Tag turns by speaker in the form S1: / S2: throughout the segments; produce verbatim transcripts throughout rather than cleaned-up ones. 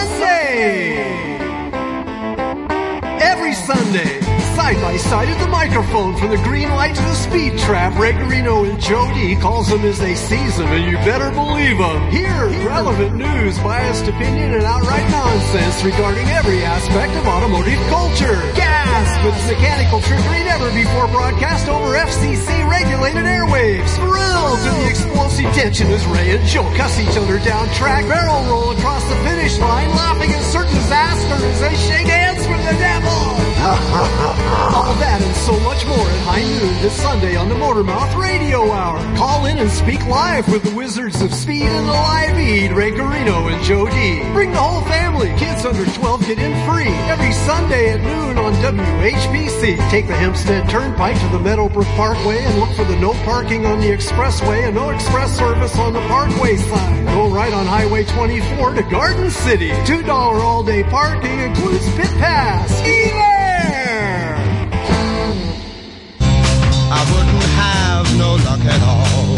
S1: Sunday! Every Sunday, side by side at the microphone, from the green light to the speed trap, Ray Garino and Joe D calls them as they seize them, and you better believe them. Hear relevant news, biased opinion, and outright nonsense regarding every aspect of automotive culture. Gas with mechanical trickery never before broadcast over F C C-regulated airwaves. Thrill to the explosive tension as Ray and Joe cuss each other down track, barrel roll across the finish line, laughing at certain disaster as they shake hands with the devil. All that and so much more at high noon this Sunday on the Motormouth Radio Hour. Call in and speak live with the Wizards of Speed and the Live Eat, Ray Garino and Joe D. Bring the whole family. Kids under twelve get in free every Sunday at noon on W H P C. Take the Hempstead Turnpike to the Meadowbrook Parkway and look for the no parking on the expressway and no express service on the Parkway side. Go right on Highway twenty-four to Garden City. two dollars all-day parking includes pit pass. Be there!
S2: I wouldn't have no luck at all.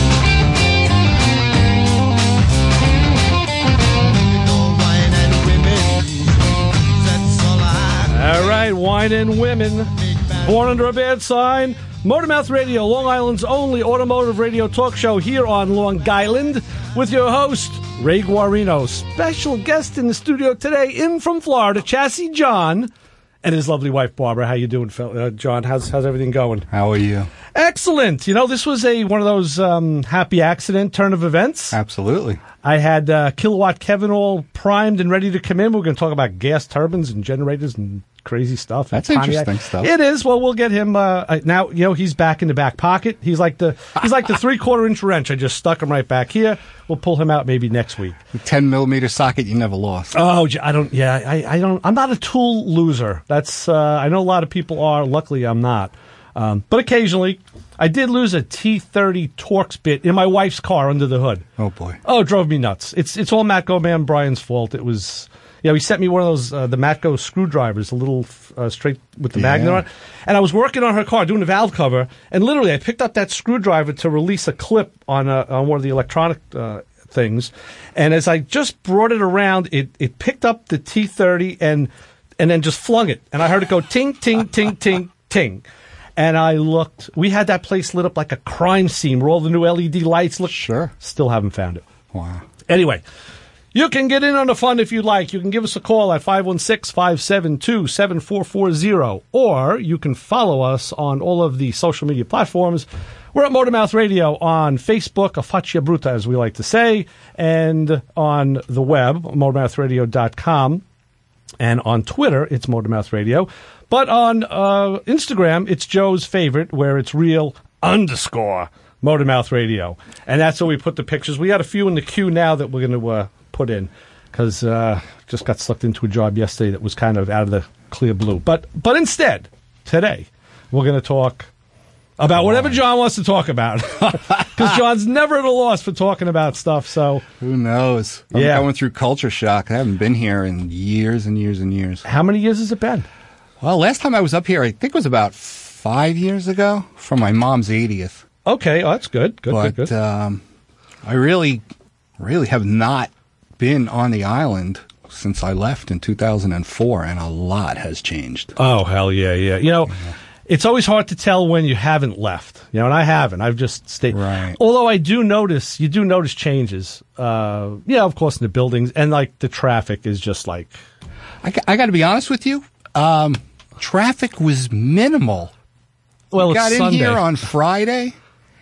S2: No wine and women, that's all I.
S3: All right, wine and women. Born under a bad sign. Motormouth Radio, Long Island's only automotive radio talk show here on Long Island, with your host, Ray Guarino. Special guest in the studio today, in from Florida, Chassis John, and his lovely wife, Barbara. How you doing, uh, John? How's how's everything going?
S4: How are you?
S3: Excellent. You know, this was a one of those um, happy accident turn of events.
S4: Absolutely.
S3: I had uh, Kilowatt Kevin all primed and ready to come in. We're going to talk about gas turbines and generators and crazy stuff.
S4: That's
S3: Pontiac.
S4: interesting stuff.
S3: It is. Well, we'll get him uh, now. You know, he's back in the back pocket. He's like the he's like the three quarter inch wrench. I just stuck him right back here. We'll pull him out maybe next week.
S4: The ten millimeter socket you never lost.
S3: Oh, I don't. Yeah, I, I don't. I'm not a tool loser. That's. Uh, I know a lot of people are. Luckily, I'm not. Um, but occasionally, I did lose a T thirty Torx bit in my wife's car under the hood.
S4: Oh boy.
S3: Oh, it drove me nuts. It's it's all Matt Goman Brian's fault. It was. Yeah, he sent me one of those, uh, the Matco screwdrivers, a little uh, straight with the
S4: Yeah.
S3: magnet on it. And I was working on her car, doing the valve cover, and literally I picked up that screwdriver to release a clip on, a, on one of the electronic uh, things. And as I just brought it around, it, it picked up the T thirty and and then just flung it. And I heard it go ting, ting, ting, ting, ting. And I looked. We had that place lit up like a crime scene where all the new L E D lights look.
S4: Sure.
S3: Still haven't found it.
S4: Wow.
S3: Anyway. You can get in on the fun if you'd like. You can give us a call at five one six, five seven two, seven four four zero, or you can follow us on all of the social media platforms. We're at Motormouth Radio on Facebook, a faccia bruta, as we like to say, and on the web, motormouth radio dot com, and on Twitter, it's Motormouth Radio. But on uh, Instagram, it's Joe's favorite, where it's real underscore Motormouth Radio. And that's where we put the pictures. We got a few in the queue now that we're going to uh, put in, because uh, just got sucked into a job yesterday that was kind of out of the clear blue. But but instead, today, we're going to talk about whatever John wants to talk about, because John's never at a loss for talking about stuff. So
S4: who knows? I'm
S3: Yeah.
S4: going through culture shock. I haven't been here in years and years and years.
S3: how many years has it been?
S4: Well, last time I was up here, I think it was about five years ago for my mom's eightieth.
S3: Okay, oh, that's good. Good,
S4: but
S3: good, good.
S4: Um, I really, really have not been on the island since I left in two thousand four, and a lot has changed.
S3: Oh, hell yeah, yeah. You know, it's always hard to tell when you haven't left. You know, and I haven't. I've just stayed.
S4: Right.
S3: Although I do notice, you do notice changes. Uh, yeah, of course, in the buildings. And, like, the traffic is just like...
S4: I, got- I got to be honest with you. Um, traffic was minimal.
S3: Well,
S4: we
S3: it's
S4: got in
S3: Sunday.
S4: here on Friday,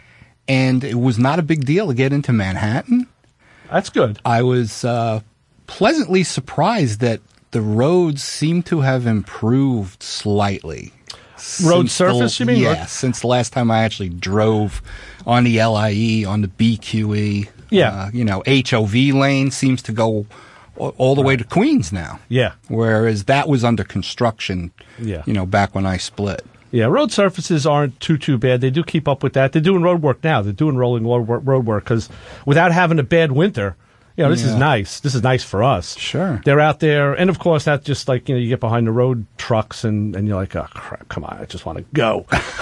S4: and it was not a big deal to get into Manhattan.
S3: That's good.
S4: I was uh, pleasantly surprised that the roads seem to have improved slightly.
S3: Road
S4: Since
S3: surface,
S4: the,
S3: you mean?
S4: Yeah, since the last time I actually drove on the L I E, on the B Q E.
S3: Yeah.
S4: Uh, you know, H O V lane seems to go all, all the way to Queens now.
S3: Yeah.
S4: Whereas that was under construction,
S3: Yeah.
S4: you know, back when I split.
S3: Yeah, road surfaces aren't too, too bad. They do keep up with that. They're doing road work now. They're doing rolling road work, road work, because without having a bad winter, you know, this is
S4: Yeah.
S3: nice. This is nice for us.
S4: Sure.
S3: They're out there. And, of course, that's just like, you know, you get behind the road trucks and, and you're like, oh, crap, come on, I just want to go.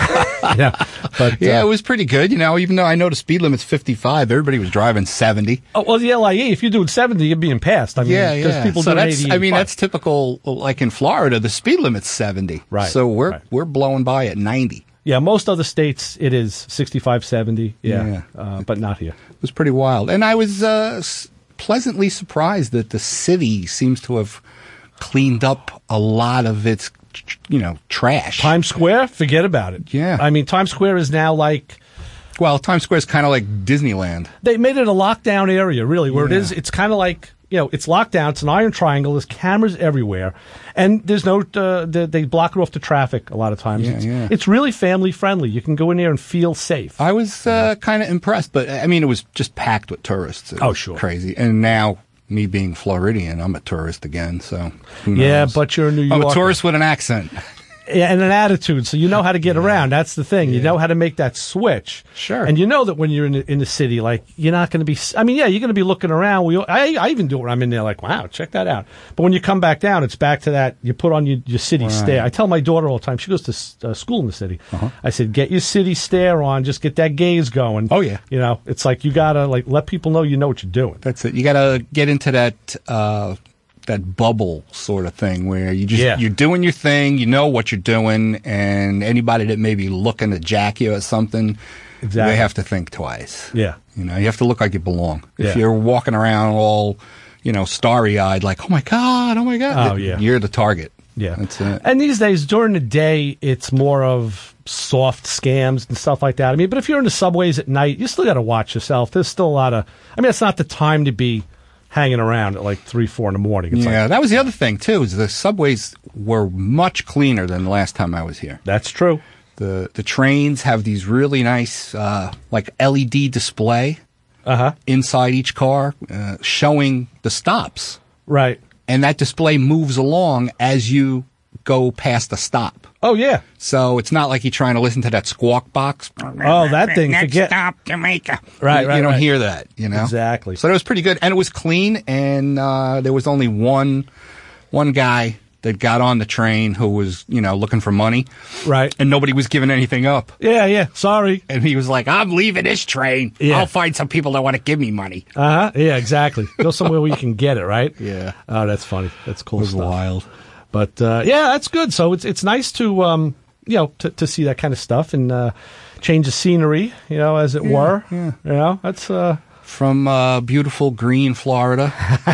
S3: yeah, but
S4: Yeah,
S3: uh,
S4: it was pretty good. You know, even though I know the speed limit's fifty-five, everybody was driving seventy.
S3: oh, well, the L I E, if you're doing seventy, you're being passed. I mean,
S4: Yeah,
S3: because
S4: yeah.
S3: people
S4: so
S3: doing
S4: that's,
S3: eighty.
S4: I mean,
S3: fine.
S4: that's typical. Like in Florida, the speed limit's seventy.
S3: Right,
S4: So we're
S3: right.
S4: we're blowing by at ninety.
S3: Yeah, most other states it is sixty-five, seventy. Yeah,
S4: Yeah.
S3: Uh, but not here.
S4: It was pretty wild, and I was uh, s- pleasantly surprised that the city seems to have cleaned up a lot of its, you know, trash.
S3: Times Square, forget about it.
S4: Yeah.
S3: I mean, Times Square is now like
S4: Well, Times Square is kind of like Disneyland.
S3: they made it a lockdown area, really, where it
S4: Yeah.
S3: is. It's kind of like, you know, it's locked down. It's an iron triangle. There's cameras everywhere, and there's no. Uh, they, they block it off the traffic a lot of times.
S4: Yeah,
S3: it's,
S4: yeah.
S3: it's really family friendly. You can go in there and feel safe.
S4: I was uh, kind of impressed, but I mean, it was just packed with tourists. It
S3: Oh,
S4: was
S3: sure.
S4: crazy. And now, me being Floridian, I'm a tourist again. So who
S3: Yeah,
S4: knows?
S3: but you're a New
S4: I'm
S3: Yorker.
S4: a tourist with an accent.
S3: Yeah, and an attitude, so you know how to get around. That's the thing. You know how to make that switch.
S4: Sure.
S3: And you know that when you're in the, in the city, like, you're not going to be, I mean, yeah, you're going to be looking around. We, I, I even do it when I'm in there, like, wow, check that out. But when you come back down, it's back to that, you put on your, your city
S4: Right.
S3: stare. I tell my daughter all the time, she goes to s- uh, school in the city. I said, get your city stare on, just get that gaze going.
S4: Oh, yeah.
S3: You know, it's like you got to, like, let people know you know what you're doing.
S4: That's it. You got to get into that uh, that bubble sort of thing where you just
S3: Yeah.
S4: you're doing your thing, you know what you're doing, and anybody that may be looking to jack you or something,
S3: Exactly.
S4: they have to think twice.
S3: Yeah.
S4: You know, you have to look like you belong. If
S3: Yeah.
S4: you're walking around all, you know, starry-eyed, like, oh my god, oh my god,
S3: Oh, yeah.
S4: you're the target.
S3: Yeah.
S4: That's it.
S3: And these days, during the day, it's more of soft scams and stuff like that. I mean, but if you're in the subways at night, you still got to watch yourself. There's still a lot of, I mean, it's not the time to be hanging around at like three, four in the morning. It's
S4: Yeah,
S3: like,
S4: that was the other thing too. Is the subways were much cleaner than the last time I was here.
S3: that's true.
S4: The the trains have these really nice uh, like L E D display
S3: Uh huh.
S4: inside each car uh, showing the stops,
S3: Right.
S4: and that display moves along as you go past the stop.
S3: Oh, yeah.
S4: So it's not like you're trying to listen to that squawk box.
S3: Oh, that thing,
S2: Next
S3: forget.
S2: stop, Jamaica.
S3: Right,
S4: you,
S3: right,
S4: you don't
S3: right.
S4: hear that, you know.
S3: Exactly.
S4: So that was pretty good, and it was clean. And uh, there was only one one guy that got on the train who was, you know, looking for money,
S3: Right.
S4: and nobody was giving anything up.
S3: Yeah, yeah. Sorry.
S4: And he was like, "I'm leaving this train.
S3: Yeah.
S4: I'll find some people that want to give me money."
S3: Uh huh. Yeah, exactly. Go somewhere where you can get it, right?
S4: Yeah.
S3: Oh, that's funny. That's cool
S4: It was
S3: stuff.
S4: wild.
S3: But uh, yeah, that's good. So it's it's nice to um, you know to, to see that kind of stuff and uh, change the scenery, you know, as it were.
S4: yeah.
S3: You know, that's uh,
S4: From uh, beautiful green Florida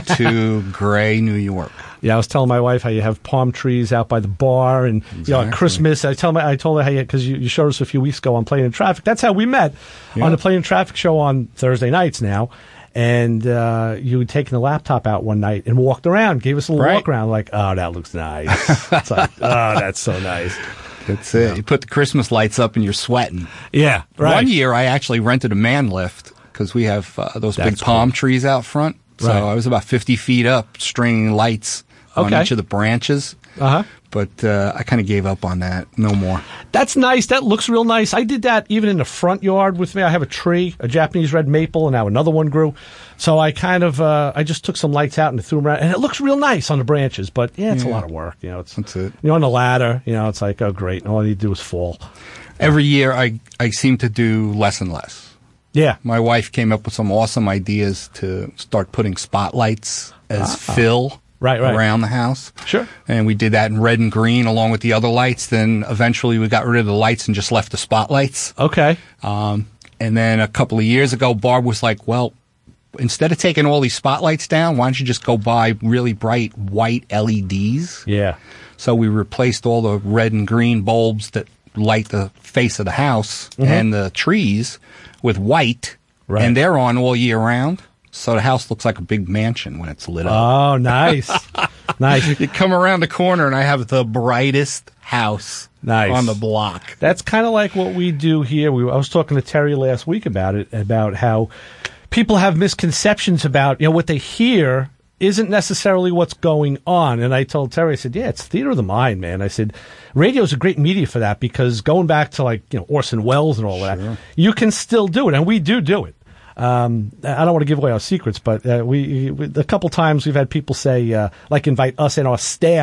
S4: to gray New York.
S3: yeah. I was telling my wife how you have palm trees out by the bar, and you know, at
S4: Exactly.
S3: Christmas. I tell my I told her how because you, you showed us a few weeks ago on Playing in Traffic. That's how we met
S4: Yeah.
S3: on the Playing in Traffic show on Thursday nights now. And uh, you had taken the laptop out one night and walked around, gave us a little
S4: Right.
S3: walk around, like, oh, that looks nice. It's like, oh, that's so nice.
S4: That's it. You put the Christmas lights up and you're sweating.
S3: Yeah, right.
S4: One year I actually rented a man lift because we have uh, those
S3: That's
S4: big palm
S3: cool.
S4: trees out front. So
S3: Right.
S4: I was about fifty feet up stringing lights on
S3: Okay.
S4: each of the branches.
S3: Uh huh.
S4: But uh, I kind of gave up on that. No more.
S3: That's nice. That looks real nice. I did that even in the front yard with me. I have a tree, a Japanese red maple, and now another one grew. So I kind of, uh, I just took some lights out and threw them around, and it looks real nice on the branches. But yeah, it's a
S4: Yeah.
S3: lot of work. You know, it's
S4: That's it.
S3: You're on the ladder. You know, it's like, oh great, and all I need to do is fall.
S4: Every year I, I seem to do less and less.
S3: Yeah.
S4: My wife came up with some awesome ideas to start putting spotlights as fill
S3: Right, right.
S4: around the house.
S3: Sure.
S4: And we did that in red and green along with the other lights. Then eventually we got rid of the lights and just left the spotlights.
S3: Okay.
S4: Um, and then a couple of years ago, Barb was like, well, instead of taking all these spotlights down, why don't you just go buy really bright white L E Ds?
S3: Yeah.
S4: So we replaced all the red and green bulbs that light the face of the house and the trees with white.
S3: Right.
S4: And they're on all year round. So the house looks like a big mansion when it's lit up.
S3: Oh, nice. Nice.
S4: You come around the corner and I have the brightest house
S3: Nice.
S4: on the block.
S3: That's kind of like what we do here. We, I was talking to Terry last week about it, about how people have misconceptions about, you know, what they hear isn't necessarily what's going on. And I told Terry, I said, yeah, it's theater of the mind, man. I said, radio is a great media for that because going back to like, you know, Orson Welles and all that, you can still do it. And we do do it. Um, I don't want to give away our secrets, but uh, we, we a couple times we've had people say, uh, like invite us and our staff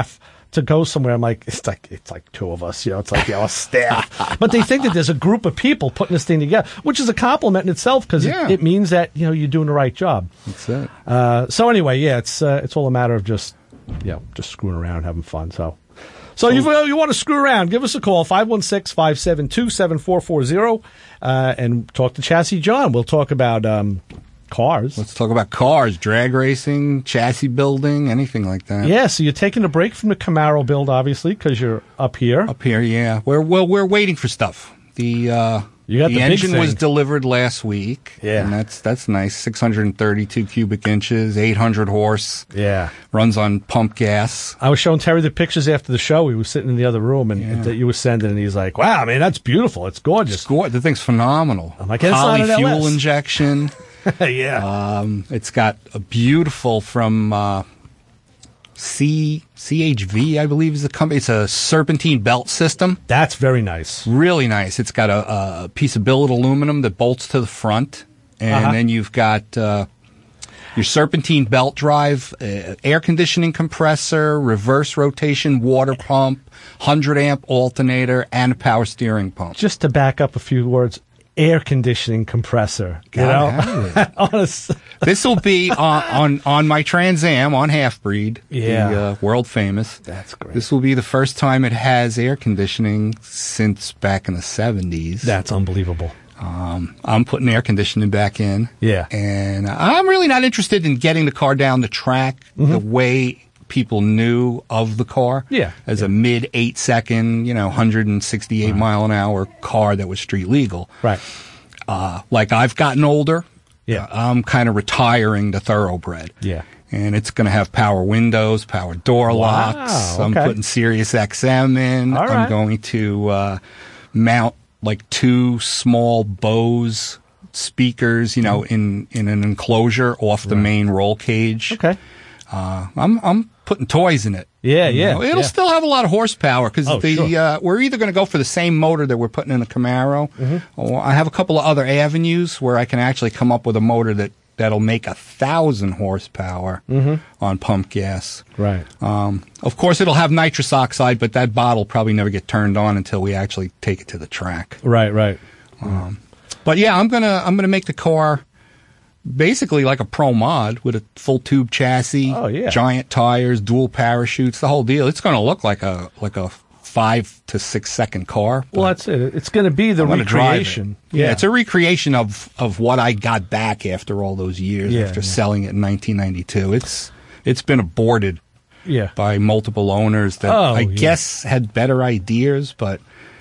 S3: to go somewhere. I'm like, it's like it's like two of us, you know. It's like, you know, a staff. But they think that there's a group of people putting this thing together, which is a compliment in itself because
S4: Yeah.
S3: it, it means that you know you're doing the right job.
S4: That's it.
S3: Uh, so anyway, yeah, it's uh, it's all a matter of just you know just screwing around, having fun. So. So you you want to screw around, give us a call, five one six, five seven two, seven four four zero, uh, and talk to Chassis John. We'll talk about um, cars.
S4: Let's talk about cars, drag racing, chassis building, anything like that.
S3: Yeah, so you're taking a break from the Camaro build, obviously, because you're up here.
S4: Up here, yeah. We're well, we're waiting for stuff. The uh,
S3: You got
S4: the,
S3: the big
S4: engine was
S3: thing.
S4: delivered last week.
S3: Yeah.
S4: and that's that's nice. six hundred thirty-two cubic inches, eight hundred horse.
S3: Yeah.
S4: Runs on pump gas.
S3: I was showing Terry the pictures after the show. He was sitting in the other room and
S4: Yeah.
S3: that you were sending, and he's like, wow, man, that's beautiful. It's gorgeous.
S4: Score. The thing's phenomenal.
S3: I'm like, it's
S4: Poly
S3: not an
S4: fuel
S3: L S.
S4: injection.
S3: yeah.
S4: Um, it's got a beautiful from uh, C C H V, I believe is the company. It's a serpentine belt system.
S3: That's very nice.
S4: Really nice. It's got a, a piece of billet aluminum that bolts to the front, and
S3: Uh-huh.
S4: then you've got uh, your serpentine belt drive, uh, air conditioning compressor, reverse rotation water pump, one hundred amp alternator, and a power steering pump.
S3: Just to back up a few words, air conditioning compressor. You
S4: Gotta
S3: know?
S4: have it.
S3: On a s-
S4: This will be on, on on my Trans Am on Half Breed,
S3: Yeah.
S4: the uh, world famous.
S3: That's great.
S4: This will be the first time it has air conditioning since back in the seventies.
S3: That's unbelievable.
S4: Um, I'm putting air conditioning back in.
S3: Yeah.
S4: And I'm really not interested in getting the car down the track the way people knew of the car.
S3: Mm-hmm. Yeah.
S4: As a mid eight second, you know, one hundred sixty-eight mile an hour car that was street legal.
S3: Right.
S4: Uh, like I've gotten older.
S3: Yeah.
S4: I'm kind of retiring the thoroughbred.
S3: Yeah.
S4: And it's going to have power windows, power door
S3: Wow,
S4: locks. I'm
S3: okay.
S4: putting Sirius X M in.
S3: All
S4: I'm
S3: right.
S4: going to uh, mount like two small Bose speakers, you know, in, in an enclosure off the main roll cage.
S3: Okay.
S4: Uh, I'm I'm putting toys in it.
S3: Yeah,
S4: You
S3: yeah,
S4: know, It'll
S3: yeah.
S4: still have a lot of horsepower because
S3: Oh,
S4: the
S3: sure.
S4: uh, we're either going to go for the same motor that we're putting in the Camaro,
S3: Mm-hmm.
S4: or I have a couple of other avenues where I can actually come up with a motor that that'll make a thousand horsepower on pump gas.
S3: Right.
S4: Um, of course, it'll have nitrous oxide, but that bottle probably never get turned on until we actually take it to the track.
S3: Right, right.
S4: But yeah, I'm gonna I'm gonna make the car basically like a pro mod with a full tube chassis,
S3: Oh, yeah.
S4: giant tires, dual parachutes, the whole deal. It's gonna look like a like a five to six second car.
S3: Well, that's it. It's going to be the
S4: I'm gonna drive it.
S3: recreation.
S4: Yeah. it's a recreation of of what I got back after all those years
S3: Yeah,
S4: after
S3: yeah.
S4: selling it in nineteen ninety-two. It's it's been aborted
S3: yeah.
S4: by multiple owners that
S3: Oh,
S4: I
S3: yeah.
S4: guess had better ideas, but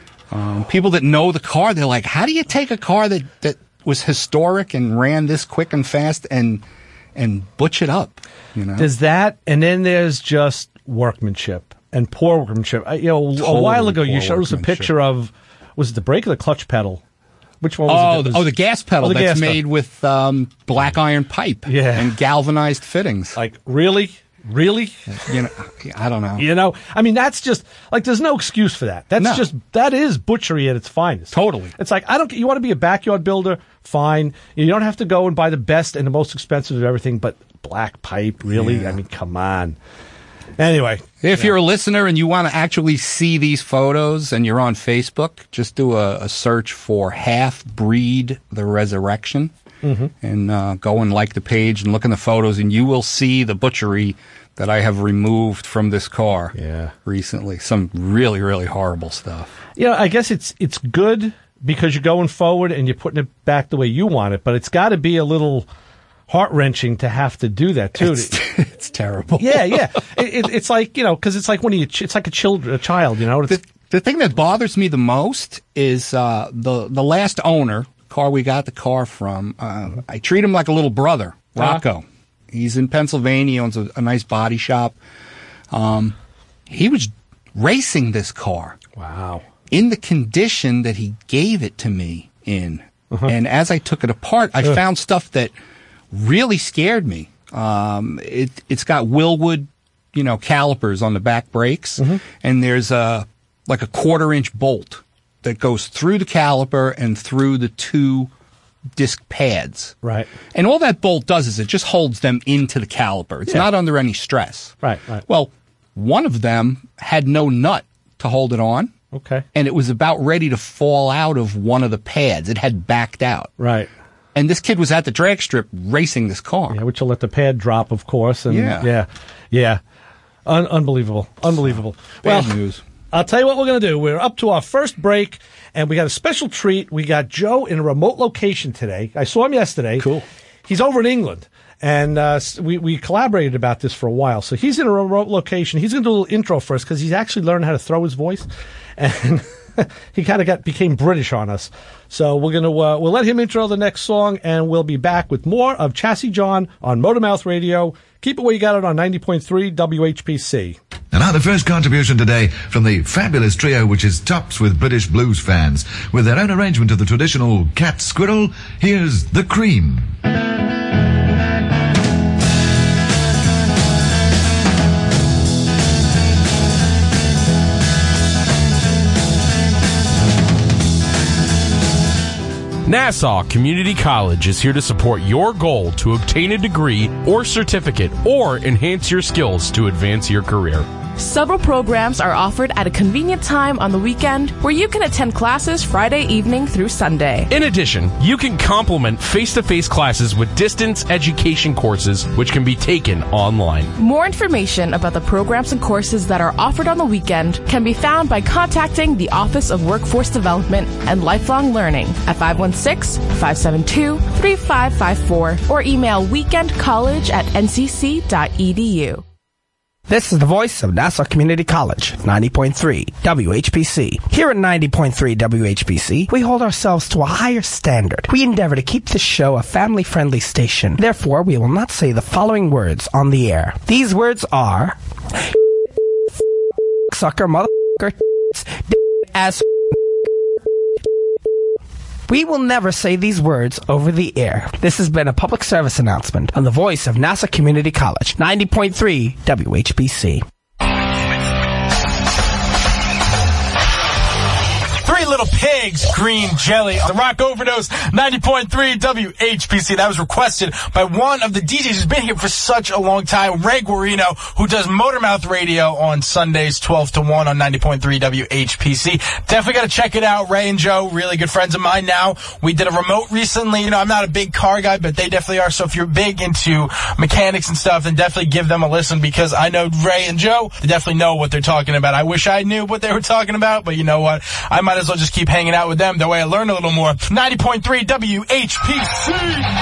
S4: um, people that know the car, they're like, how do you take a car that, that was historic and ran this quick and fast and and butch it up? You know,
S3: There's that, and then there's just workmanship and poor workmanship. I, you know, a
S4: Totally
S3: while ago, you
S4: poor
S3: showed us a
S4: workmanship.
S3: picture of, was it the brake or the clutch pedal? Which one was
S4: oh,
S3: it? that
S4: the,
S3: was-
S4: oh, the gas pedal
S3: Oh, the
S4: that's
S3: gas pedal.
S4: made with um, black iron pipe
S3: Yeah.
S4: and galvanized fittings.
S3: Like, really? Really?
S4: You know, I don't know.
S3: You know, I mean, that's just like there's no excuse for that. That's
S4: No.
S3: just that is butchery at its finest.
S4: Totally.
S3: It's like I don't. You want to be a backyard builder? Fine. You don't have to go and buy the best and the most expensive of everything. But black pipe, really?
S4: Yeah.
S3: I mean, come on. Anyway,
S4: If you're a listener and you want to actually see these photos and you're on Facebook, just do a, a search for Half Breed the Resurrection
S3: Mm-hmm.
S4: and uh, go and like the page and look in the photos, and you will see the butchery that I have removed from this car
S3: Yeah.
S4: recently. Some really, really horrible stuff.
S3: you know, I guess it's it's good because you're going forward and you're putting it back the way you want it. But it's got to be a little heart wrenching to have to do that too.
S4: It's, it's terrible.
S3: yeah, yeah. It, it, it's like you know, because it's like when you it's like a child a child. You know, it's,
S4: The, the thing that bothers me the most is uh, the the last owner, car we got the car from. Uh, I treat him like a little brother, Rocco. He's in Pennsylvania, he owns a, a nice body shop. Um, he was racing this car
S3: wow.
S4: in the condition that he gave it to me in. And as I took it apart, I found stuff that really scared me. Um, it, it's got Willwood, you know, calipers on the back brakes, and there's a like a quarter inch bolt that goes through the caliper and through the two disc pads.
S3: Right.
S4: And all that bolt does is it just holds them into the caliper. It's
S3: Yeah.
S4: not under any stress.
S3: Right, right.
S4: Well, One of them had no nut to hold it on.
S3: Okay.
S4: And it was about ready to fall out of one of the pads. It had backed out.
S3: Right.
S4: And this kid was at the drag strip racing this car.
S3: Yeah, which will let the pad drop, of course. And
S4: Yeah.
S3: Yeah. Yeah. Un- unbelievable. Unbelievable.
S4: Bad
S3: well,
S4: news.
S3: I'll tell you what we're going to do. We're up to our first break, and we got a special treat. We got Joe in a remote location today. I saw him yesterday.
S4: Cool.
S3: He's over in England, and uh, we, we collaborated about this for a while. So he's in a remote location. He's going to do a little intro first because he's actually learned how to throw his voice, and he kind of got became British on us. So we're going to uh, we'll let him intro the next song, and we'll be back with more of Chassis John on Motormouth Radio. Keep it where you got it on ninety point three W H P C.
S5: And now the first contribution today from the fabulous trio which is tops with British blues fans. With their own arrangement of the traditional cat squirrel, here's The Cream.
S6: Nassau Community College is here to support your goal to obtain a degree or certificate or enhance your skills to advance your career.
S7: Several programs are offered at a convenient time on the weekend where you can attend classes Friday evening through Sunday.
S6: In addition, you can complement face-to-face classes with distance education courses which can be taken online.
S7: More information about the programs and courses that are offered on the weekend can be found by contacting the Office of Workforce Development and Lifelong Learning at five one six, five seven two, three five five four or email weekendcollege at n c c dot e d u.
S8: This is the voice of Nassau Community College, ninety point three W H P C. Here at ninety point three W H P C, we hold ourselves to a higher standard. We endeavor to keep this show a family-friendly station. Therefore, we will not say the following words on the air. These words are sucker, motherfucker, ass. We will never say these words over the air. This has been a public service announcement on the voice of Nassau Community College, ninety point three W H P C.
S9: Three Little Pigs, Green Jelly, the Rock Overdose, ninety point three W H P C. That was requested by one of the D Js who's been here for such a long time, Ray Guarino, who does Motormouth Radio on Sundays, twelve to one on ninety point three W H P C. Definitely got to check it out. Ray and Joe, really good friends of mine now. We did a remote recently. You know, I'm not a big car guy, but they definitely are. So if you're big into mechanics and stuff, then definitely give them a listen because I know Ray and Joe, they definitely know what they're talking about. I wish I knew what they were talking about, but you know what? I might as well just keep hanging out with them. That way I learn a little more. ninety point three W H P C.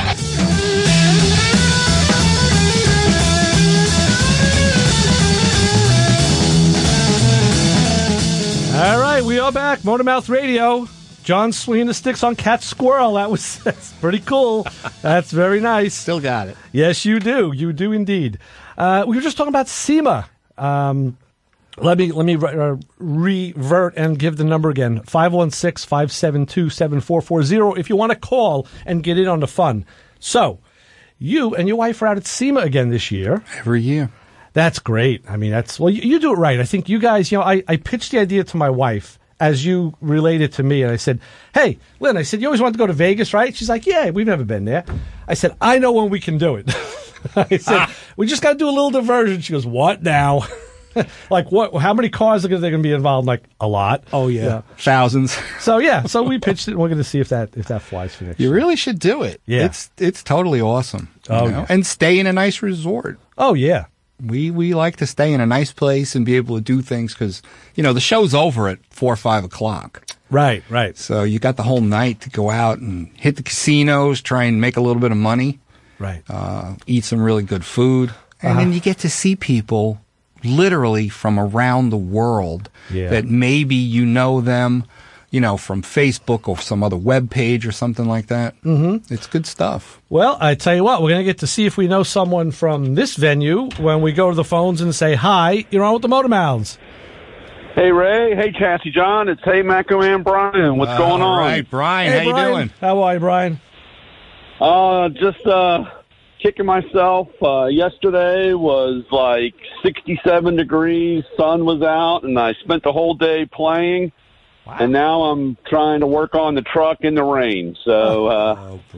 S3: All right, we are back. Motormouth Radio. John swinging the sticks on Cat Squirrel. That was that's pretty cool. That's very nice.
S4: Still got it.
S3: Yes, you do. You do indeed. Uh, we were just talking about SEMA. Um, let me let me re- uh, revert and give the number again: five one six, five seven two, seven four four zero. If you want to call and get in on the fun. So, you and your wife are out at SEMA again this year.
S4: Every year.
S3: That's great. I mean, that's well, you, you do it right. I think you guys. You know, I, I pitched the idea to my wife as you related to me, and I said, "Hey, Lynn," I said, "you always wanted to go to Vegas, right?" She's like, "Yeah, we've never been there." I said, "I know when we can do it." I said, ah. "We just got to do a little diversion." She goes, "What now?" Like what? How many cars are they going to be involved? Like a lot.
S4: Oh yeah, yeah. Thousands.
S3: So yeah, so we pitched it. And we're going to see if that if that flies for next
S4: You
S3: year.
S4: really should do it.
S3: Yeah,
S4: it's it's totally awesome.
S3: Oh
S4: you know?
S3: yeah.
S4: And stay in a nice resort.
S3: Oh yeah.
S4: We we like to stay in a nice place and be able to do things because you know the show's over at four or five o'clock.
S3: Right, right.
S4: So you got the whole night to go out and hit the casinos, try and make a little bit of money.
S3: Right.
S4: Uh, eat some really good food, and
S3: Uh-huh.
S4: then you get to see people literally from around the world
S3: Yeah.
S4: that maybe you know them, you know, from Facebook or some other web page or something like that. Mm-hmm. It's good stuff.
S3: Well, I tell you what, we're going to get to see if we know someone from this venue when we go to the phones and say, hi, you're on with the Motor Mouths.
S10: Hey, Ray. Hey, Chassis John. It's Hey, Macco and Brian. What's going on?
S4: All right, Brian.
S3: Hey,
S4: how you
S3: Brian.
S4: doing?
S3: How are you, Brian?
S10: Uh, just uh, kicking myself. Uh, yesterday was like sixty-seven degrees. Sun was out, and I spent the whole day playing. Wow. And now I'm trying to work on the truck in the rain. So, uh,
S4: oh boy.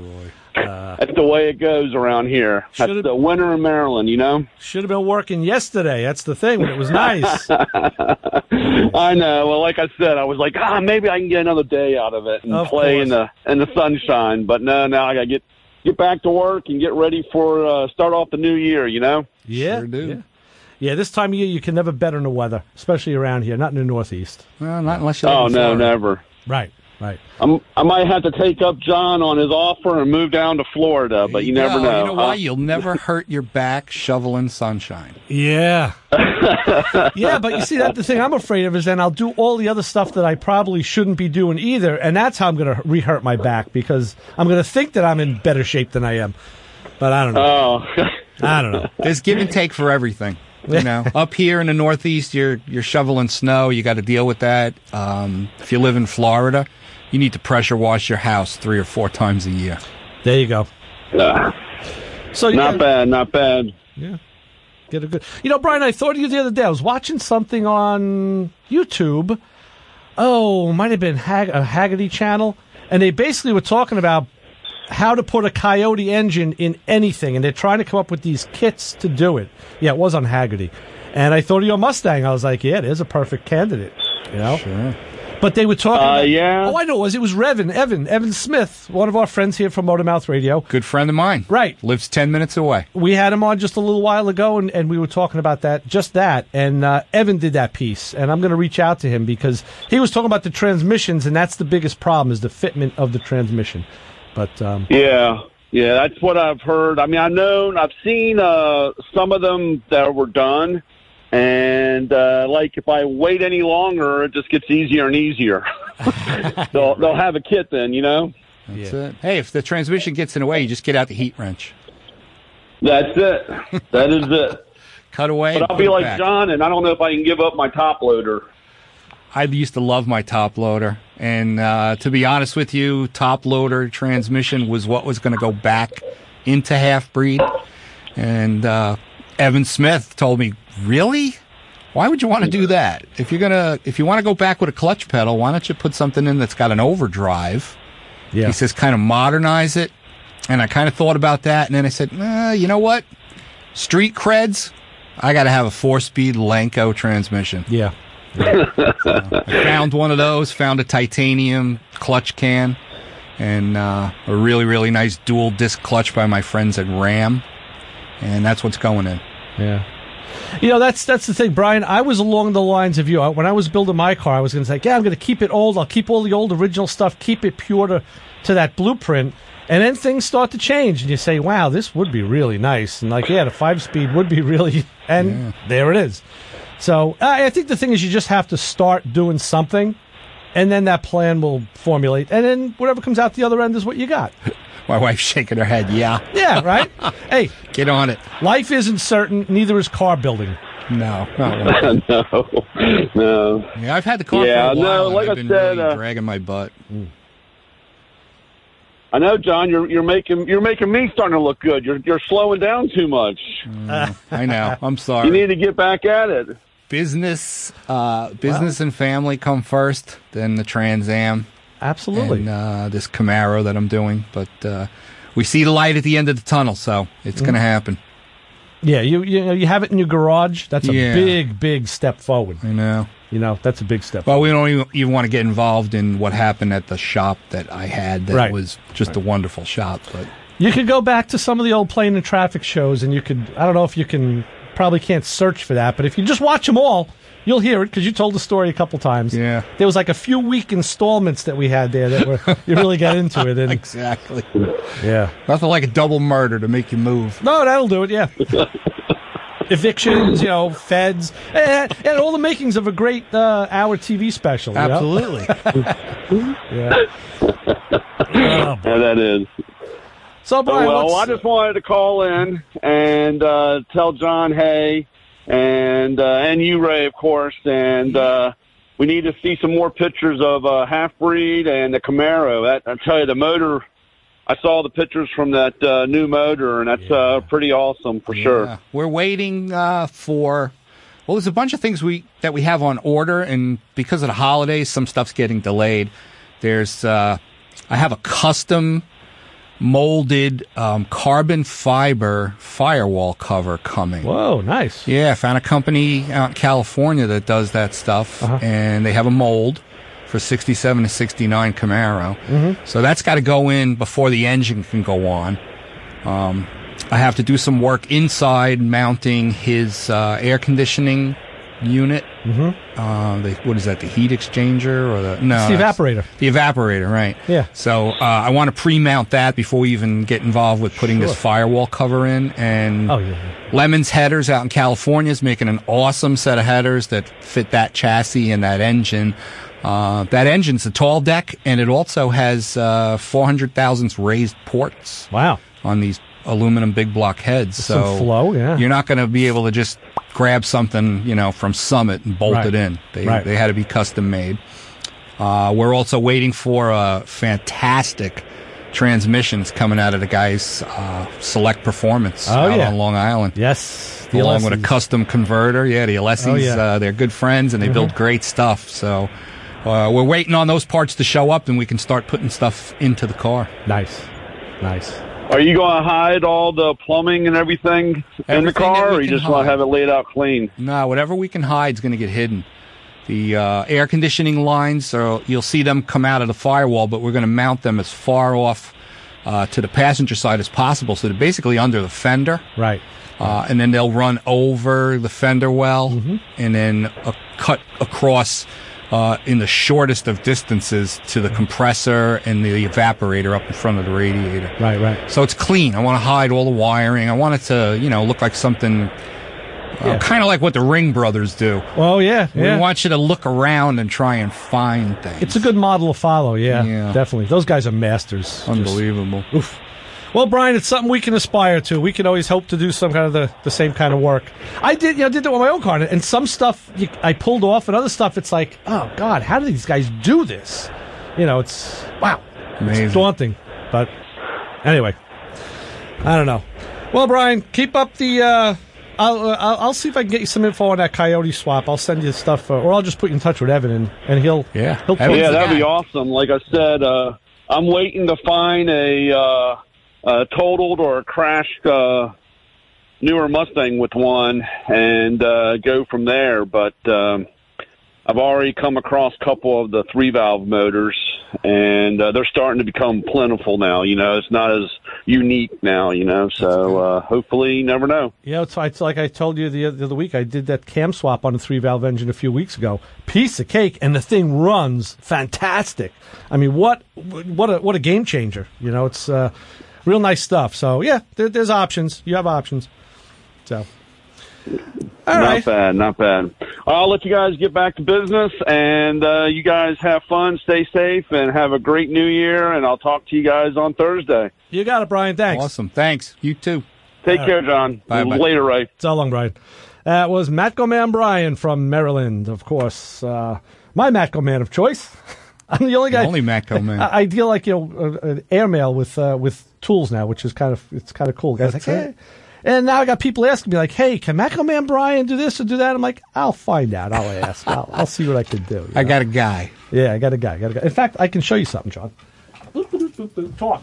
S3: Uh,
S10: That's the way it goes around here. That's
S3: Should've-
S10: the winter in Maryland, you know?
S3: Should have been working yesterday. That's the thing. When it was nice.
S10: I know. Well, like I said, I was like, ah, maybe I can get another day out of it and
S3: Of
S10: play
S3: course.
S10: in the in the sunshine. But no, now I got to get get back to work and get ready for uh, start off the new year. You know?
S3: Yeah.
S4: Sure do.
S3: Yeah. Yeah, this time of year you can never bet on the weather, especially around here, not in the Northeast.
S4: Well, not unless you live
S10: Oh
S4: in
S10: no,
S4: Florida.
S10: never.
S3: Right, right.
S10: I'm, I might have to take up John on his offer and move down to Florida, but you never
S4: No,
S10: know.
S4: You know
S10: huh?
S4: why? You'll never hurt your back shoveling sunshine.
S3: Yeah. Yeah, but you see, that's the thing I'm afraid of is then I'll do all the other stuff that I probably shouldn't be doing either, and that's how I'm going to re-hurt my back because I'm going to think that I'm in better shape than I am. But I don't know.
S10: Oh.
S3: I don't know.
S4: There's give and take for everything. You know, up here in the Northeast, you're you're shoveling snow. You got to deal with that. Um, if you live in Florida, you need to pressure wash your house three or four times a year.
S3: There you go.
S10: Uh,
S3: So yeah,
S10: not bad, not bad.
S3: Yeah. Get a good. You know, Brian, I thought of you the other day. I was watching something on YouTube. Oh, might have been Hag- a Haggerty channel, and they basically were talking about how to put a Coyote engine in anything, and they're trying to come up with these kits to do it. Yeah, it was on Haggerty. And I thought of your Mustang. I was like, yeah, there's a perfect candidate. You know?
S4: Sure.
S3: But they were talking
S10: Uh,
S3: about,
S10: yeah.
S3: Oh, I know it was. It was Revin, Evan, Evan Smith, one of our friends here from Motormouth Radio.
S4: Good friend of mine.
S3: Right.
S4: Lives ten minutes away.
S3: We had him on just a little while ago, and, and we were talking about that, just that. And uh, Evan did that piece, and I'm going to reach out to him because he was talking about the transmissions, and that's the biggest problem is the fitment of the transmission. But um,
S10: Yeah, yeah, that's what I've heard. I mean, I know, I've seen uh, some of them that were done, and uh, like if I wait any longer, it just gets easier and easier. they'll they'll have a kit then, you know.
S4: That's it. Hey, if the transmission gets in the way, you just get out the heat wrench.
S10: That's it. That is it.
S4: Cut away.
S10: But
S4: and
S10: I'll
S4: put
S10: be
S4: it
S10: like
S4: back.
S10: John, and I don't know if I can give up my top loader.
S4: I used to love my top loader. And uh, to be honest with you, top loader transmission was what was going to go back into half breed. And uh, Evan Smith told me, really? Why would you want to do that? If you're gonna, if you want to go back with a clutch pedal, why don't you put something in that's got an overdrive?
S3: yeah.
S4: He says, kind of modernize it. And I kind of thought about that. And then I said, eh, you know what? Street creds, I got to have a four-speed Lenco transmission.
S3: Yeah.
S4: I found one of those, found a titanium clutch can, and uh, a really, really nice dual disc clutch by my friends at Ram. And that's what's going in.
S3: Yeah. You know, that's that's the thing, Brian. I was along the lines of you. When I was building my car, I was going to say, yeah, I'm going to keep it old. I'll keep all the old original stuff, keep it pure to, to that blueprint. And then things start to change, and you say, wow, this would be really nice. And like, yeah, the five-speed would be really, and
S4: Yeah.
S3: there it is. So I I think the thing is you just have to start doing something, and then that plan will formulate. And then whatever comes out the other end is what you got.
S4: My wife's shaking her head. Yeah,
S3: Yeah, right? Hey,
S4: get on it.
S3: life isn't certain, neither is car building.
S4: No, not really.
S10: no, no.
S4: Yeah, I've had the car
S10: Yeah,
S4: for a while.
S10: no,
S4: and
S10: like
S4: I've
S10: I
S4: been
S10: said,
S4: really
S10: uh,
S4: dragging my butt.
S10: I know, John. You're you're making you're making me starting to look good. You're you're slowing down too much.
S4: I know. I'm sorry.
S10: You need to get back at it.
S4: business, uh, business and family come first, then the Trans Am.
S3: Absolutely.
S4: And uh, this Camaro that I'm doing. But uh, we see the light at the end of the tunnel, so it's
S3: Mm-hmm.
S4: going to happen.
S3: Yeah, you you know you have it in your garage. That's a
S4: Yeah.
S3: big, big step forward.
S4: I know.
S3: You know, that's a big step.
S4: Well, we don't even, even want to get involved in what happened at the shop that I had. That
S3: Right.
S4: was just a wonderful shop. But
S3: You could go back to some of the old plane and traffic shows, and you could. I don't know if you can. Probably can't search for that, but if you just watch them all, you'll hear it because you told the story a couple times.
S4: Yeah.
S3: There was like a few week installments that we had there that were you really got into it. And
S4: exactly.
S3: yeah,
S4: Nothing like a double murder to make you move.
S3: no, that'll do it. Yeah. Evictions, you know, feds, and, and all the makings of a great uh, hour T V special. you know?
S4: Absolutely.
S3: Yeah.
S10: Yeah, that is.
S3: So,
S10: Oh,
S3: Brian,
S10: well, I
S3: what's-
S10: just wanted to call in and uh, tell John, hey, and uh, and you, Ray, of course, and uh, we need to see some more pictures of uh, Half Breed and the Camaro. That, I tell you, the motor. I saw the pictures from that uh, new motor, and that's uh, pretty awesome for
S4: Yeah.
S10: sure.
S4: We're waiting uh, for. Well, there's a bunch of things we that we have on order, and because of the holidays, some stuff's getting delayed. There's. Uh, I have a custom molded um, carbon fiber firewall cover coming.
S3: Whoa, nice.
S4: Yeah, I found a company out in California that does that stuff,
S3: Uh-huh.
S4: and they have a mold for sixty-seven to sixty-nine Camaro.
S3: Mm-hmm.
S4: So that's got to go in before the engine can go on. Um, I have to do some work inside mounting his uh, air conditioning unit.
S3: Mm-hmm.
S4: Uh, the, what is that, the heat exchanger? or the No,
S3: It's the
S4: that's-
S3: evaporator.
S4: The evaporator, right.
S3: Yeah.
S4: So uh, I want to pre-mount that before we even get involved with putting this
S3: Sure.
S4: firewall cover in. And
S3: Oh, yeah.
S4: Lemons Headers out in California is making an awesome set of headers that fit that chassis and that engine. Uh, that engine's a tall deck, and it also has uh, four hundred thousandths raised ports.
S3: Wow.
S4: On these aluminum big block heads.
S3: Some
S4: So
S3: flow, yeah.
S4: you're not going to be able to just grab something, you know, from Summit and bolt
S3: Right.
S4: it in. They
S3: Right.
S4: they had to be custom made. Uh, we're also waiting for a fantastic transmissions coming out of the guy's uh, Select Performance
S3: Oh,
S4: out
S3: yeah.
S4: on Long Island.
S3: Yes. The
S4: Along with a
S3: Alessis.
S4: custom converter. Yeah, the Alessis,
S3: Oh, yeah.
S4: uh, they're good friends and they
S3: Mhm.
S4: build great stuff. So uh, we're waiting on those parts to show up and we can start putting stuff into the car.
S3: Nice. Nice.
S10: Are you going to hide all the plumbing and everything, in the
S4: Everything that
S10: car,
S4: we
S10: or you
S4: can
S10: just want to
S4: hide.
S10: have it laid out clean?
S4: No, whatever we can hide is going to get hidden. The uh, air conditioning lines, are, you'll see them come out of the firewall, but we're going to mount them as far off uh, to the passenger side as possible, so they're basically under the fender.
S3: Right.
S4: Uh, and then they'll run over the fender well,
S3: Mm-hmm.
S4: and then uh, cut across uh, in the shortest of distances to the compressor and the evaporator up in front of the radiator.
S3: Right, right.
S4: So it's clean. I want to hide all the wiring. I want it to, you know, look like something uh,
S3: Yeah.
S4: kind of like what the Ring brothers do.
S3: Oh, yeah.
S4: We
S3: yeah.
S4: want you to look around and try and find things.
S3: It's a good model to follow, yeah,
S4: Yeah.
S3: definitely. Those guys are masters. Just-
S4: Unbelievable.
S3: oof. Well, Brian, it's something we can aspire to. We can always hope to do some kind of the, the same kind of work. I did, you know, did that with my own car, and some stuff you, I pulled off, and other stuff it's like, oh God, how do these guys do this? You know, it's wow,
S4: Amazing.
S3: it's daunting. But anyway, I don't know. Well, Brian, keep up the. Uh, I'll, uh, I'll I'll see if I can get you some info on that Coyote swap. I'll send you stuff, uh, or I'll just put you in touch with Evan, and, and he'll
S4: Yeah.
S3: he'll
S4: Evan's
S3: talk-
S10: Yeah,
S4: the
S10: that'd be
S4: guy.
S10: awesome. Like I said, uh, I'm waiting to find a, uh, a totaled or a crashed uh, newer Mustang with one and uh, go from there. But um, I've already come across a couple of the three-valve motors, and uh, they're starting to become plentiful now. You know, it's not as unique now, you know, so uh, hopefully you never know.
S3: Yeah, it's, it's like I told you the, the other week. I did that cam swap on a three-valve engine a few weeks ago. Piece of cake, and the thing runs fantastic. I mean, what what a what a game changer! You know, it's uh, real nice stuff. So yeah, there, there's options. You have options. So, all
S10: not
S3: right.
S10: bad, not bad. I'll let you guys get back to business, and uh, you guys have fun, stay safe, and have a great new year, and I'll talk to you guys on Thursday.
S3: You got it, Brian. Thanks.
S4: Awesome. Thanks. You too.
S10: Take
S3: All
S10: care, John.
S4: Bye-bye.
S10: Later, Ray.
S3: So long, Brian. That was Matco Man Brian from Maryland, of course. Uh, my Matco Man of choice. I'm the only guy.
S4: The only Matco man.
S3: I, I deal like you know uh, uh, airmail with uh, with tools now, which is kind of it's kind of cool. Guys like, hey. And now I got people asking me like, "Hey, can Matco Man Brian do this or do that?" I'm like, "I'll find out. I'll ask. I'll, I'll see what I can do." you
S4: I
S3: know?
S4: got a guy.
S3: Yeah, I got a guy. I got a guy. In fact, I can show you something, John. Talk.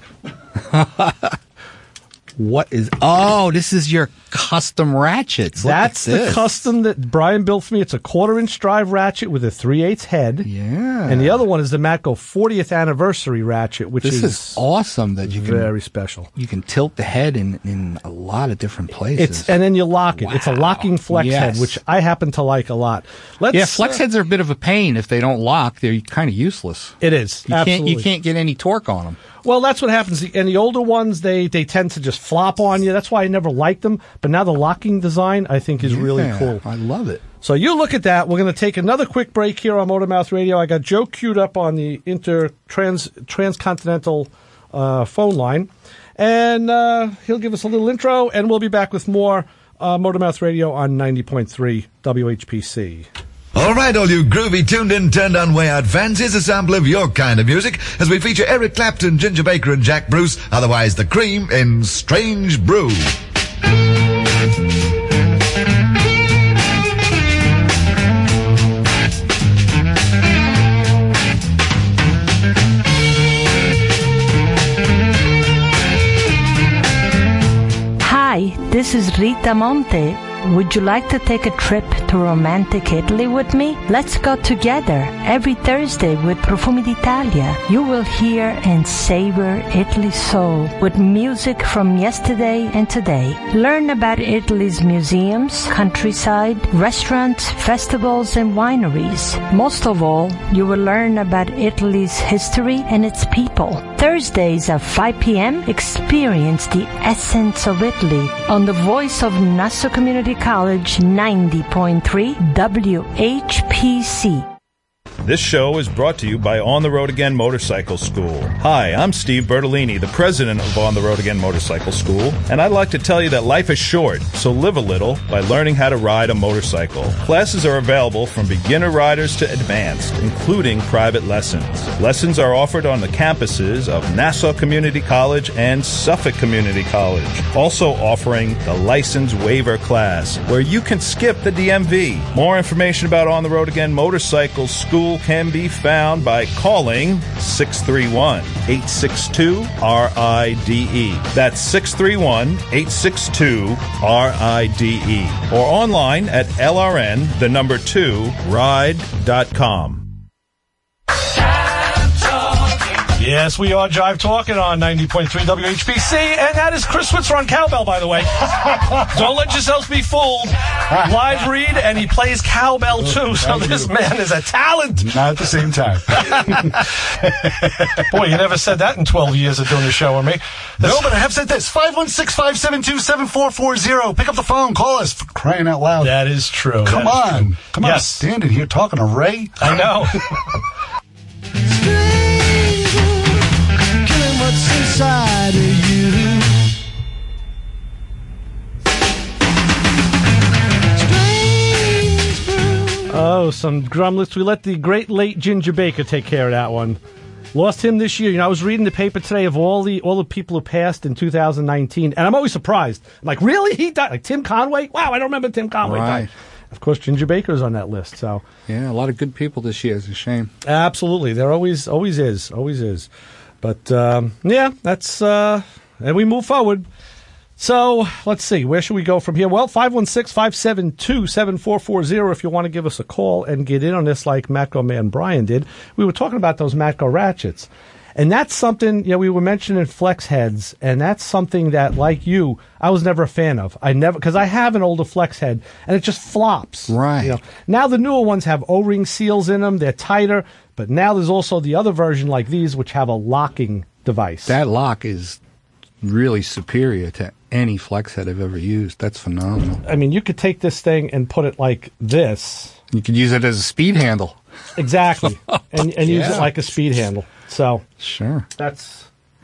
S4: What is? Oh, this is your custom ratchets. Look
S3: That's
S4: at
S3: the
S4: this.
S3: custom that Brian built for me. It's a quarter inch drive ratchet with a three eighths head.
S4: Yeah.
S3: And the other one is the Matco fortieth anniversary ratchet, which
S4: This
S3: is,
S4: is awesome that you can
S3: very special.
S4: you can tilt the head in, in a lot of different places.
S3: It's and then you lock it. It's a
S4: Wow.
S3: locking flex
S4: Yes.
S3: head, which I happen to like a lot. Let's,
S4: yeah, flex
S3: uh,
S4: heads are a bit of a pain if they don't lock. They're kind of useless.
S3: It is.
S4: You
S3: absolutely.
S4: can't you can't get any torque on them.
S3: Well, that's what happens. And the older ones, they, they tend to just flop on you. That's why I never liked them. But now the locking design, I think, is really
S4: Yeah,
S3: cool.
S4: I love it.
S3: So you look at that. We're going to take another quick break here on Motormouth Radio. I got Joe queued up on the inter trans transcontinental uh, phone line, and uh, he'll give us a little intro, and we'll be back with more uh, Motormouth Radio on ninety point three W H P C.
S5: All right, all you groovy, tuned in, turned on, way out fans, here's a sample of your kind of music as we feature Eric Clapton, Ginger Baker and Jack Bruce, otherwise The Cream, in Strange Brew.
S11: this is Rita Monte. Would you like to take a trip to romantic Italy with me? Let's go together every Thursday with Profumi d'Italia. You will hear and savor Italy's soul with music from yesterday and today. Learn about Italy's museums, countryside, restaurants, festivals, and wineries. Most of all, you will learn about Italy's history and its people. Thursdays at five p.m., experience the essence of Italy on the voice of Nassau Community College ninety point three W H P C.
S12: This show is brought to you by On the Road Again Motorcycle School. Hi, I'm Steve Bertolini, the president of On the Road Again Motorcycle School, and I'd like to tell you that life is short, so live a little by learning how to ride a motorcycle. Classes are available from beginner riders to advanced, including private lessons. Lessons are offered on the campuses of Nassau Community College and Suffolk Community College, also offering the license waiver class, where you can skip the D M V. More information about On the Road Again Motorcycle School can be found by calling six three one, eight six two, R I D E. That's six three one, eight six two, R I D E. Or online at L R N, the number two, ride dot com.
S3: Yes, we are Jive Talking on ninety point three W H P C, and that is Chris Switzer on cowbell, by the way. Don't let yourselves be fooled. Live read, and he plays cowbell too, so this man is a talent.
S13: Not at the same time.
S3: Boy, you never said that in twelve years of doing the show with me. That's
S13: no, but I have said this. five one six, five seven two, seven four four zero. Pick up the phone. Call us. For crying out loud.
S3: That is true.
S13: Come
S3: that
S13: on.
S3: True.
S13: Come on.
S3: Yes.
S13: Standing here talking to Ray.
S3: I know.
S2: What's inside of you?
S3: Oh, some grumlets. We let the great late Ginger Baker take care of that one. Lost him this year. You know, I was reading the paper today of all the all the people who passed in two thousand nineteen, and I'm always surprised. I'm like, really? He died? Like Tim Conway? Wow, I don't remember Tim Conway
S4: Right.
S3: died. Of course, Ginger Baker's on that list. So
S4: yeah, a lot of good people this year. It's a shame.
S3: Absolutely, there always always is, always is. But um, yeah, that's uh, and we move forward. So let's see, where should we go from here? Well, five one six, five seven two, seven four four zero if you want to give us a call and get in on this like Matco Man Brian did. We were talking about those Matco ratchets. And that's something, you know, we were mentioning flex heads, and that's something that, like you, I was never a fan of. I never, because I have an older flex head, and it just flops.
S4: Right.
S3: You know, now the newer ones have O-ring seals in them. They're tighter, but now there's also the other version like these, which have a locking device.
S4: That lock is really superior to any flex head I've ever used. That's phenomenal.
S3: I mean, you could take this thing and put it like this.
S4: You could use it as a speed handle.
S3: Exactly. and and use
S4: Yeah.
S3: it like a speed handle. So
S4: sure.
S3: That's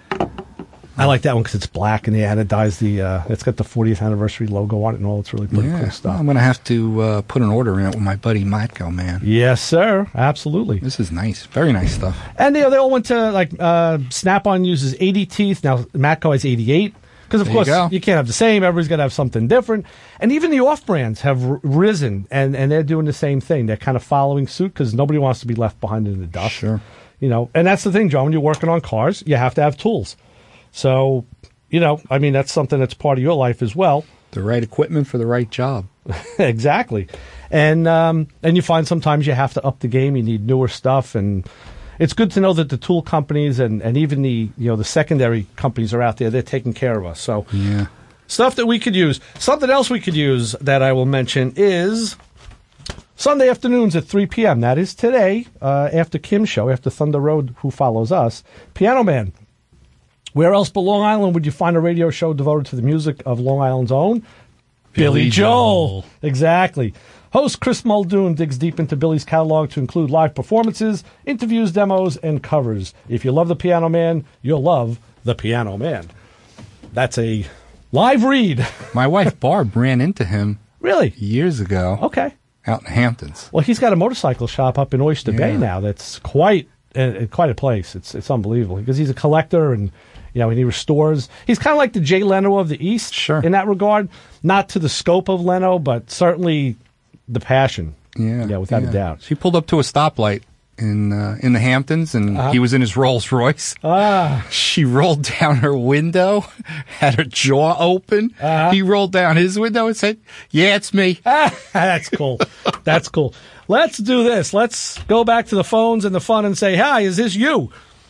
S3: I like that one because it's black and the anodize the uh, it's got the fortieth anniversary logo on it and all. It's really pretty
S4: Yeah.
S3: cool stuff.
S4: I'm going to have to uh, put an order in it with my buddy Matco, man.
S3: Yes, sir. Absolutely.
S4: This is nice. Very nice stuff.
S3: And they, they all went to, like, uh, Snap-on uses eighty teeth. Now, Matco has eighty-eight. Because, of
S4: There you
S3: course,
S4: go.
S3: you, can't have the same. Everybody's got to have something different. And even the off-brands have r- risen, and, and they're doing the same thing. They're kind of following suit because nobody wants to be left behind in the dust.
S4: Sure.
S3: You know, and that's the thing, John. When you're working on cars, you have to have tools. So, you know, I mean, that's something that's part of your life as well.
S4: The right equipment for the right job.
S3: Exactly. And um, and you find sometimes you have to up the game. You need newer stuff, and it's good to know that the tool companies and, and even the you know the secondary companies are out there. They're taking care of us. So
S4: yeah,
S3: stuff that we could use. Something else we could use that I will mention is Sunday afternoons at three p.m. That is today, uh, after Kim's show, after Thunder Road, who follows us. Piano Man. Where else but Long Island would you find a radio show devoted to the music of Long Island's own? Billy,
S6: Billy
S3: Joel.
S6: Joel.
S3: Exactly. Host Chris Muldoon digs deep into Billy's catalog to include live performances, interviews, demos, and covers. If you love the Piano Man, you'll love the Piano Man. That's a live read.
S4: My wife Barb ran into him
S3: Really?
S4: years ago.
S3: Okay.
S4: Out in Hamptons.
S3: Well, he's got a motorcycle shop up in Oyster
S4: Yeah.
S3: Bay now. That's quite uh, quite a place. It's it's unbelievable because he's a collector and you know and he restores. He's kind of like the Jay Leno of the East,
S4: Sure.
S3: in that regard. Not to the scope of Leno, but certainly the passion.
S4: Yeah.
S3: Yeah, without a
S4: yeah.
S3: doubt.
S4: She pulled up to a stoplight in uh, in the Hamptons, and
S3: Uh-huh.
S4: he was in his Rolls Royce.
S3: Ah.
S4: She rolled down her window, had her jaw open.
S3: Uh-huh.
S4: He rolled down his window and said, "Yeah, it's me."
S3: That's cool. That's cool. Let's do this. Let's go back to the phones and the fun and say, hi, is this you?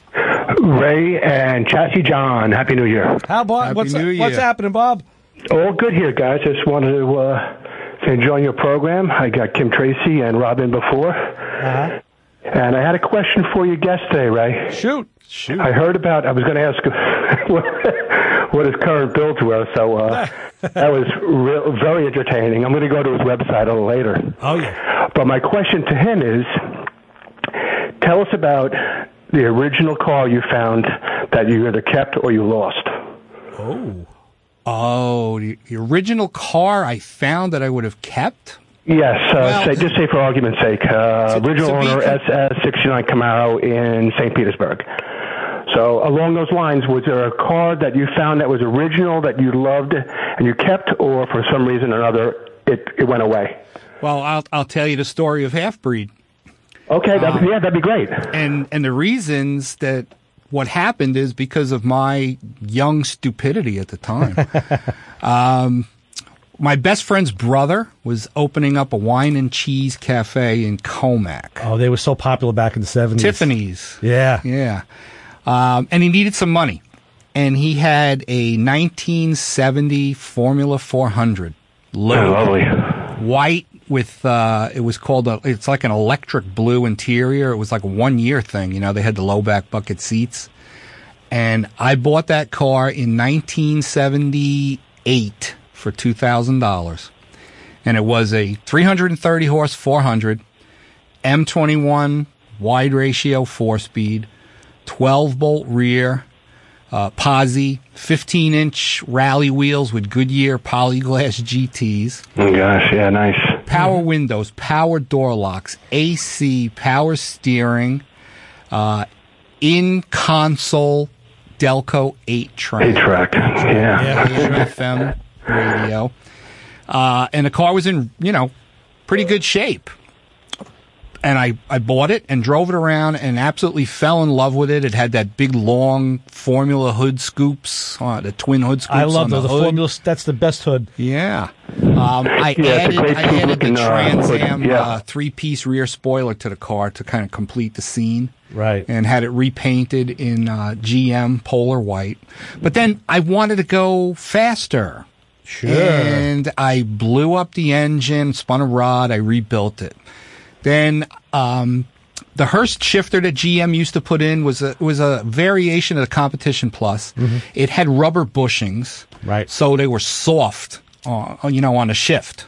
S14: Ray and Chassis John, Happy New Year.
S3: How, Bob?
S14: Happy
S3: What's,
S14: New Year.
S3: what's happening, Bob?
S14: All good here, guys. Just wanted to uh, enjoy your program. I got Kim Tracy and Robin before.
S3: Uh-huh.
S14: And I had a question for your guest today, Ray.
S3: Shoot. Shoot.
S14: I heard about, I was going to ask what, what his current builds were, so uh, that was real, very entertaining. I'm going to go to his website a little later.
S3: Oh, yeah.
S14: But my question to him is, tell us about the original car you found that you either kept or you lost.
S4: Oh. Oh, the, the original car I found that I would have kept?
S14: Yes, uh,
S4: Well,
S14: say, just say for argument's sake, uh,
S4: To-
S14: original
S4: to be
S14: owner
S4: con-
S14: S S sixty-nine Camaro in Saint Petersburg. So along those lines, was there a car that you found that was original that you loved and you kept, or for some reason or another, it, it went away?
S4: Well, I'll I'll tell you the story of Half-Breed.
S14: Okay, that,
S4: Um,
S14: yeah, that'd be great.
S4: And and the reasons that what happened is because of my young stupidity at the time. um, my best friend's brother was opening up a wine and cheese cafe in Comac.
S3: Oh, they were so popular back in the seventies.
S4: Tiffany's.
S3: Yeah.
S4: Yeah. Um, and he needed some money. And he had a nineteen seventy Formula four hundred. Low.
S14: Oh, lovely.
S4: White with, uh, it was called, a, it's like an electric blue interior. It was like a one year thing. You know, they had the low back bucket seats. And I bought that car in nineteen seventy-eight for two thousand dollars. And it was a three hundred thirty horse four hundred, M twenty-one wide ratio four speed, twelve bolt rear, uh, posi, fifteen inch rally wheels with Goodyear Polyglass G Ts.
S14: Oh, gosh, yeah, nice.
S4: Power windows, power door locks, A C, power steering, uh, in console Delco eight track.
S14: Eight track, yeah.
S4: A M F M radio. Uh, and the car was in, you know, pretty good shape. And I, I bought it and drove it around and absolutely fell in love with it. It had that big, long Formula hood scoops, uh, the twin hood scoops.
S3: I love
S4: on
S3: those.
S4: the
S3: The
S4: hood.
S3: Formula, that's the best hood.
S4: Yeah. Um, I
S14: Yeah, it's a
S4: added,
S14: great
S4: I added the
S14: looking, uh,
S4: Trans
S14: hood,
S4: Am
S14: yeah.
S4: uh, three-piece rear spoiler to the car to kind of complete the scene.
S3: Right.
S4: And had it repainted in uh, G M Polar White. But then I wanted to go faster.
S3: Sure.
S4: And I blew up the engine, spun a rod, I rebuilt it. Then um, the Hurst shifter that G M used to put in was a was a variation of the Competition Plus.
S3: Mm-hmm.
S4: It had rubber bushings,
S3: right?
S4: So they were soft, uh, you know, on the shift.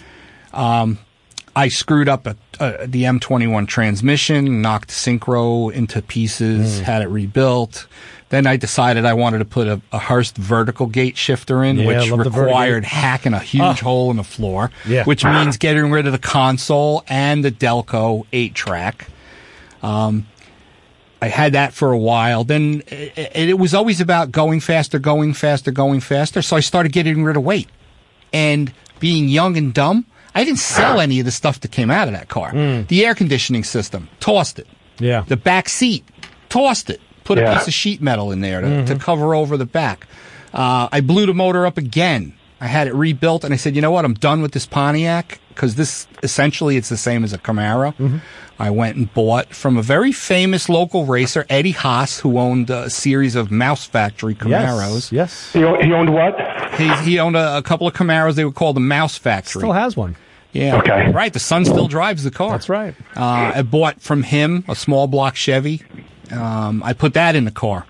S4: Um, I screwed up a, a, the M twenty-one transmission, knocked Synchro into pieces,
S3: Mm.
S4: had it rebuilt. Then I decided I wanted to put a, a Hurst vertical gate shifter in,
S3: Yeah,
S4: which
S3: love the
S4: required
S3: vertical.
S4: hacking a huge
S3: Ah.
S4: hole in the floor,
S3: Yeah.
S4: which means getting rid of the console and the Delco eight track. Um, I had that for a while. Then it, it was always about going faster, going faster, going faster. So I started getting rid of weight. And being young and dumb, I didn't sell any of the stuff that came out of that car. The air conditioning system, tossed it.
S3: Yeah.
S4: The back seat, tossed it. Put a
S3: Yeah.
S4: piece of sheet metal in there to,
S3: Mhm.
S4: to cover over the back. Uh, I blew the motor up again. I had it rebuilt, and I said, you know what? I'm done with this Pontiac because this essentially it's the same as a Camaro.
S3: Mm-hmm.
S4: I went and bought from a very famous local racer, Eddie Haas, who owned a series of Mouse Factory Camaros.
S3: Yes.
S14: He, owned, he owned what?
S4: He, he owned a, a couple of Camaros. They were called the Mouse Factory.
S3: Still has one.
S4: Yeah.
S14: Okay.
S4: Right. The son still drives the car.
S3: That's right.
S4: Uh, I bought from him a small block Chevy. Um, I put that in the car.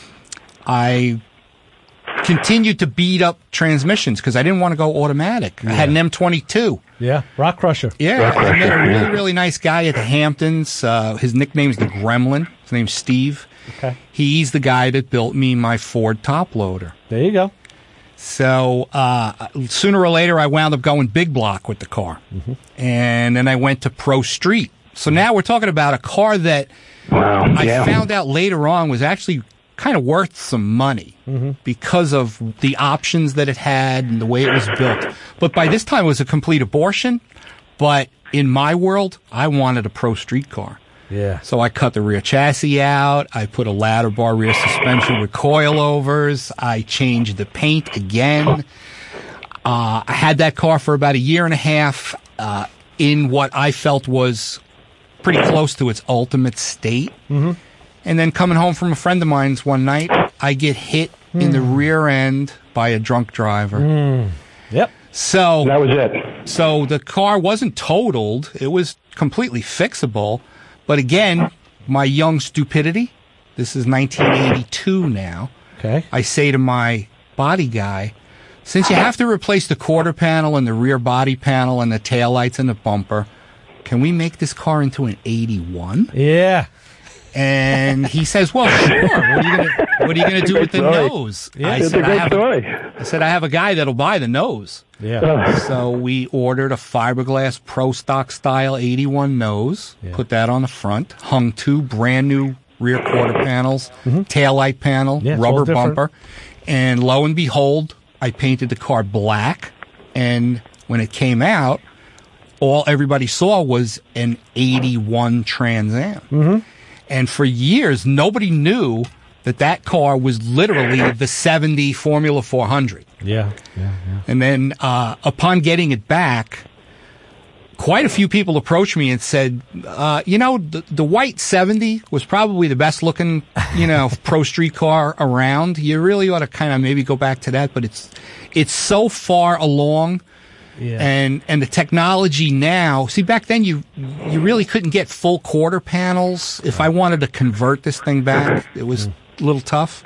S4: I continued to beat up transmissions because I didn't want to go automatic. I had an M twenty-two.
S3: Yeah. Rock Crusher.
S4: Yeah, I met a really, really nice guy at the Hamptons. Uh, his nickname's the Gremlin. His name's Steve.
S3: Okay.
S4: He's the guy that built me my Ford top loader.
S3: There you go.
S4: So uh, sooner or later, I wound up going big block with the car,
S3: Mm-hmm.
S4: and then I went to Pro Street. So now we're talking about a car that
S14: wow,
S4: I
S14: yeah.
S4: found out later on was actually kind of worth some money
S3: Mm-hmm.
S4: because of the options that it had and the way it was built. But by this time, it was a complete abortion. But in my world, I wanted a Pro Street car.
S3: Yeah.
S4: So I cut the rear chassis out. I put a ladder bar rear suspension with coilovers. I changed the paint again. Uh, I had that car for about a year and a half uh, in what I felt was pretty close to its ultimate state.
S3: Mm-hmm.
S4: And then coming home from a friend of mine's one night, I get hit mm. in the rear end by a drunk driver.
S3: Mm. Yep.
S4: So
S14: that was it.
S4: So the car wasn't totaled. It was completely fixable. But again, my young stupidity, this is nineteen eighty-two now.
S3: Okay.
S4: I say to my body guy, since you have to replace the quarter panel and the rear body panel and the taillights and the bumper, can we make this car into an eighty-one?
S3: Yeah.
S4: And he says, "Well, sure. What are you gonna What are you gonna do with the
S14: story.
S4: nose?"
S14: Yeah,
S4: I
S14: it's
S4: said,
S14: a great
S4: I have
S14: story.
S4: A, I said, "I have a guy that'll buy the nose."
S3: Yeah.
S4: So we ordered a fiberglass Pro Stock style eighty-one nose.
S3: Yeah.
S4: Put that on the front. Hung two brand new rear quarter panels,
S3: mm-hmm.
S4: taillight panel,
S3: Yeah, it's all
S4: rubber
S3: different.
S4: bumper, and lo and behold, I painted the car black. And when it came out, all everybody saw was an eighty-one Trans Am.
S3: Mm-hmm.
S4: And for years, nobody knew that that car was literally the seventy Formula four hundred.
S3: Yeah, yeah, yeah.
S4: And then uh, upon getting it back, quite a few people approached me and said, uh, you know, the, the white seventy was probably the best looking, you know, pro street car around. You really ought to kind of maybe go back to that, but it's it's so far along.
S3: Yeah.
S4: And and the technology now, see, back then you you really couldn't get full quarter panels. If I wanted to convert this thing back, it was a little tough.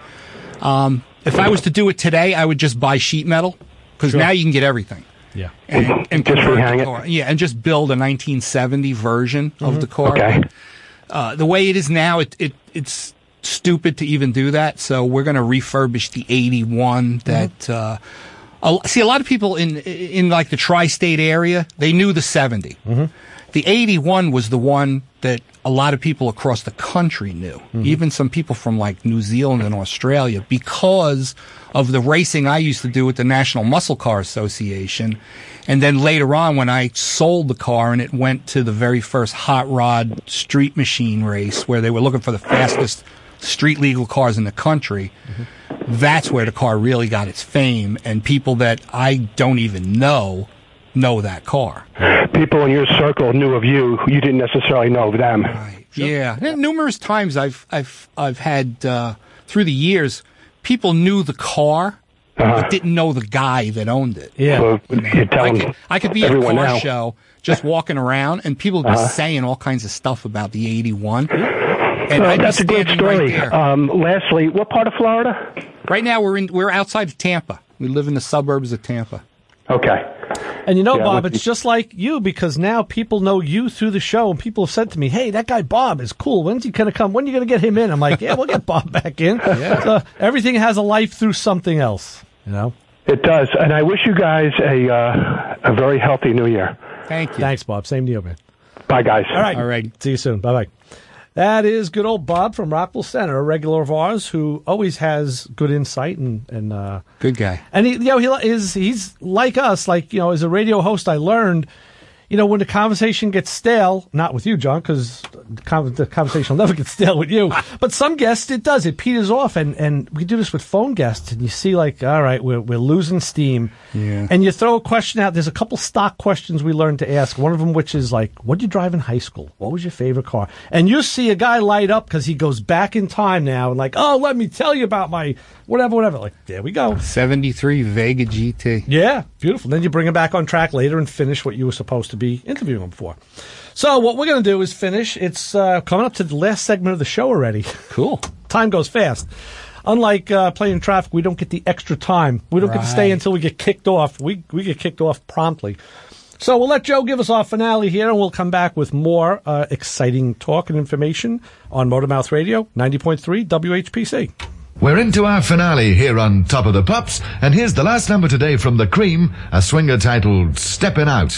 S4: Um, if I was to do it today, I would just buy sheet metal because
S3: Sure.
S4: now you can get everything.
S3: Yeah.
S4: And, and
S14: Just
S4: convert
S14: rehang
S4: the
S14: it?
S4: car. Yeah, and just build a nineteen seventy version of the car.
S14: Okay.
S4: Uh, the way it is now, it, it it's stupid to even do that. So we're going to refurbish the eighty-one that. Uh, a- see, a lot of people in in like the tri-state area, they knew the seventy.
S3: Mm-hmm.
S4: The eighty-one was the one that a lot of people across the country knew,
S3: Mm-hmm.
S4: even some people from like New Zealand and Australia, because of the racing I used to do with the National Muscle Car Association. And then later on, when I sold the car and it went to the very first hot rod street machine race where they were looking for the fastest street legal cars in the country, mm-hmm. that's where the car really got its fame. And people that I don't even know know that car.
S14: People in your circle knew of you. You didn't necessarily know of them.
S4: Right. Yeah. And numerous times I've I've I've had uh, through the years, people knew the car,
S14: Uh-huh.
S4: but didn't know the guy that owned it.
S3: Yeah.
S14: So you're
S4: I
S14: telling
S4: could, I could be at a
S14: everyone
S4: car
S14: now.
S4: show just walking around, and people would be
S14: Uh-huh.
S4: saying all kinds of stuff about the eighty-one. And
S14: Uh,
S4: I'd be
S14: that's a great
S4: standing right
S14: story.
S4: there.
S14: um, lastly, what part of Florida?
S4: Right now, we're in we're outside of Tampa. We live in the suburbs of Tampa.
S14: Okay.
S3: And you know,
S14: Yeah,
S3: Bob,
S14: with-
S3: it's just like you, because now people know you through the show, and people have said to me, hey, that guy Bob is cool. When's he going to come? When are you going to get him in? I'm like, yeah, we'll get Bob back in.
S4: Yeah.
S3: So everything has a life through something else, you know?
S14: It does. And I wish you guys a uh, a very healthy new year.
S4: Thank you.
S3: Thanks, Bob. Same to you, man.
S14: Bye, guys.
S3: All right.
S4: All right.
S3: See you soon. Bye-bye. That is good old Bob from Rockville Center, a regular of ours who always has good insight and, and uh,
S4: Good guy.
S3: And he, you know, he is he's like us. Like, you know, as a radio host, I learned, you know, when the conversation gets stale, not with you, John, because the, con- the conversation will never get stale with you. But some guests, it does. It peters off, and, and we do this with phone guests, and you see, like, all right, we're we're losing steam,
S4: Yeah.
S3: and you throw a question out. There's a couple stock questions we learned to ask. One of them, which is like, what did you drive in high school? What was your favorite car? And you see a guy light up because he goes back in time now, and like, oh, let me tell you about my whatever, whatever. Like, there we go.
S4: seventy-three Vega G T.
S3: Yeah, beautiful. Then you bring him back on track later and finish what you were supposed to be interviewing him for. So what we're going to do is finish. It's uh, coming up to the last segment of the show already.
S4: Cool.
S3: Time goes fast. Unlike uh, playing traffic, we don't get the extra time. We don't get to stay
S4: Right.
S3: until we get kicked off. We we get kicked off promptly. So we'll let Joe give us our finale here, and we'll come back with more uh, exciting talk and information on Motormouth Radio, ninety point three W H P C.
S5: We're into our finale here on Top of the Pops, and here's the last number today from The Cream, a swinger titled Steppin' Out.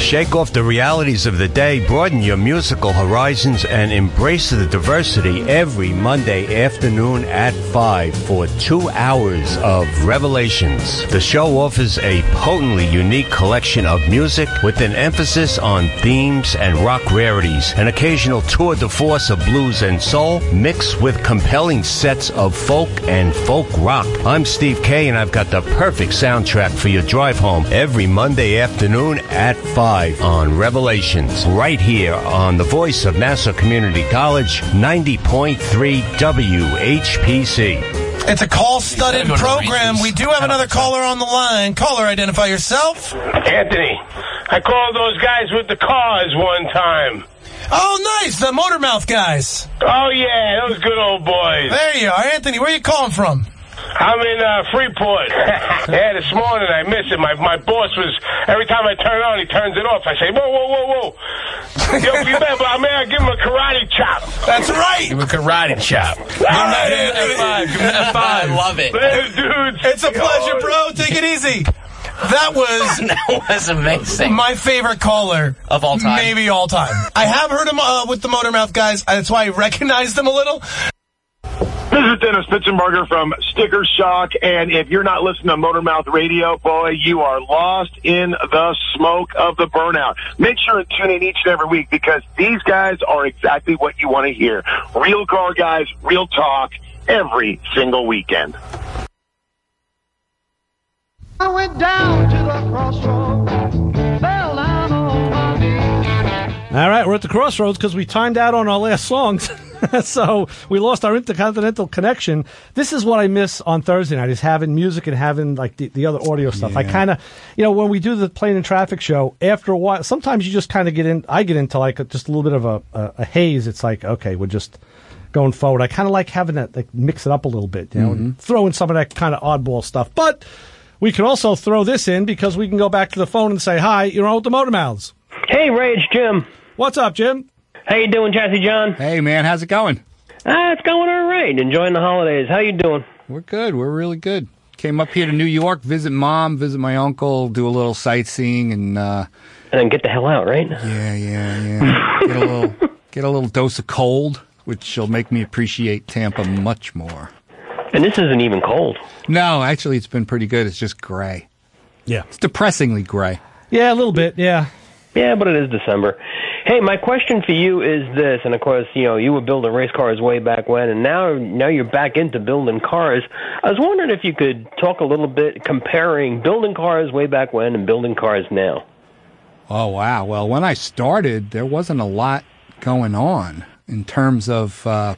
S15: Shake off the realities of the day, broaden your musical horizons, and embrace the diversity every Monday afternoon at five for two hours of revelations. The show offers a potently unique collection of music with an emphasis on themes and rock rarities, an occasional tour de force of blues and soul, mixed with compelling sets of folk and folk rock. I'm Steve K, and I've got the perfect soundtrack for your drive home every Monday afternoon at five on Revelations, right here on the voice of Nassau Community College, ninety point three W H P C.
S9: It's a call-studded program. We do have another caller on the line. Caller, identify yourself.
S16: Anthony, I called those guys with the cars one time.
S9: Oh, nice. The Motormouth guys.
S16: Oh, yeah, those good old boys.
S9: There you are. Anthony, where are you calling from?
S16: I'm in uh, Freeport. Yeah, this morning I missed it. My my boss was, every time I turn it on, he turns it off. I say, whoa, whoa, whoa, whoa. Yo, you better, I may I give him a karate chop.
S9: That's right.
S6: Give him a karate chop.
S9: Give him that F five. Give him that F five.
S16: I love it. Dudes.
S9: It's a pleasure, bro. Take it easy. That was
S17: that was amazing.
S9: My favorite caller
S17: of all time,
S9: maybe all time. I have heard him uh, with the Motormouth guys. That's why I recognized him a little.
S18: This is Dennis Pitzenberger from Sticker Shock, and if you're not listening to Motormouth Radio, boy, you are lost in the smoke of the burnout. Make sure and tune in each and every week, because these guys are exactly what you want to hear. Real car guys, real talk, every single weekend.
S2: I went down to the crossroads, fell down on my knees.
S3: All right, we're at the crossroads because we timed out on our last songs. So we lost our intercontinental connection. This is what I miss on Thursday night, is having music and having like the, the other audio stuff. Yeah. I kind of, you know, when we do the Plane and Traffic show, after a while, sometimes you just kind of get in, I get into like a, just a little bit of a, a, a haze. It's like, okay, we're just going forward. I kind of like having that, like mix it up a little bit, you know, mm-hmm. and throw in some of that kind of oddball stuff. But we can also throw this in because we can go back to the phone and say, hi, you're on with the Motormouths.
S19: Hey, Ray, it's Jim.
S3: What's up, Jim?
S19: How you doing, Chassis John?
S4: Hey, man, how's it going?
S19: Ah, it's going all right. Enjoying the holidays. How you doing?
S4: We're good. We're really good. Came up here to New York, visit Mom, visit my uncle, do a little sightseeing, and uh,
S19: and then get the hell out, right?
S4: Yeah, yeah, yeah. get a little, get a little dose of cold, which will make me appreciate Tampa much more.
S19: And this isn't even cold.
S4: No, actually, it's been pretty good. It's just gray.
S3: Yeah,
S4: it's depressingly gray.
S3: Yeah, a little bit. Yeah.
S19: Yeah, but it is December. Hey, my question for you is this, and of course, you know, you were building race cars way back when, and now now you're back into building cars. I was wondering if you could talk a little bit comparing building cars way back when and building cars now.
S4: Oh, wow. Well, when I started, there wasn't a lot going on in terms of uh,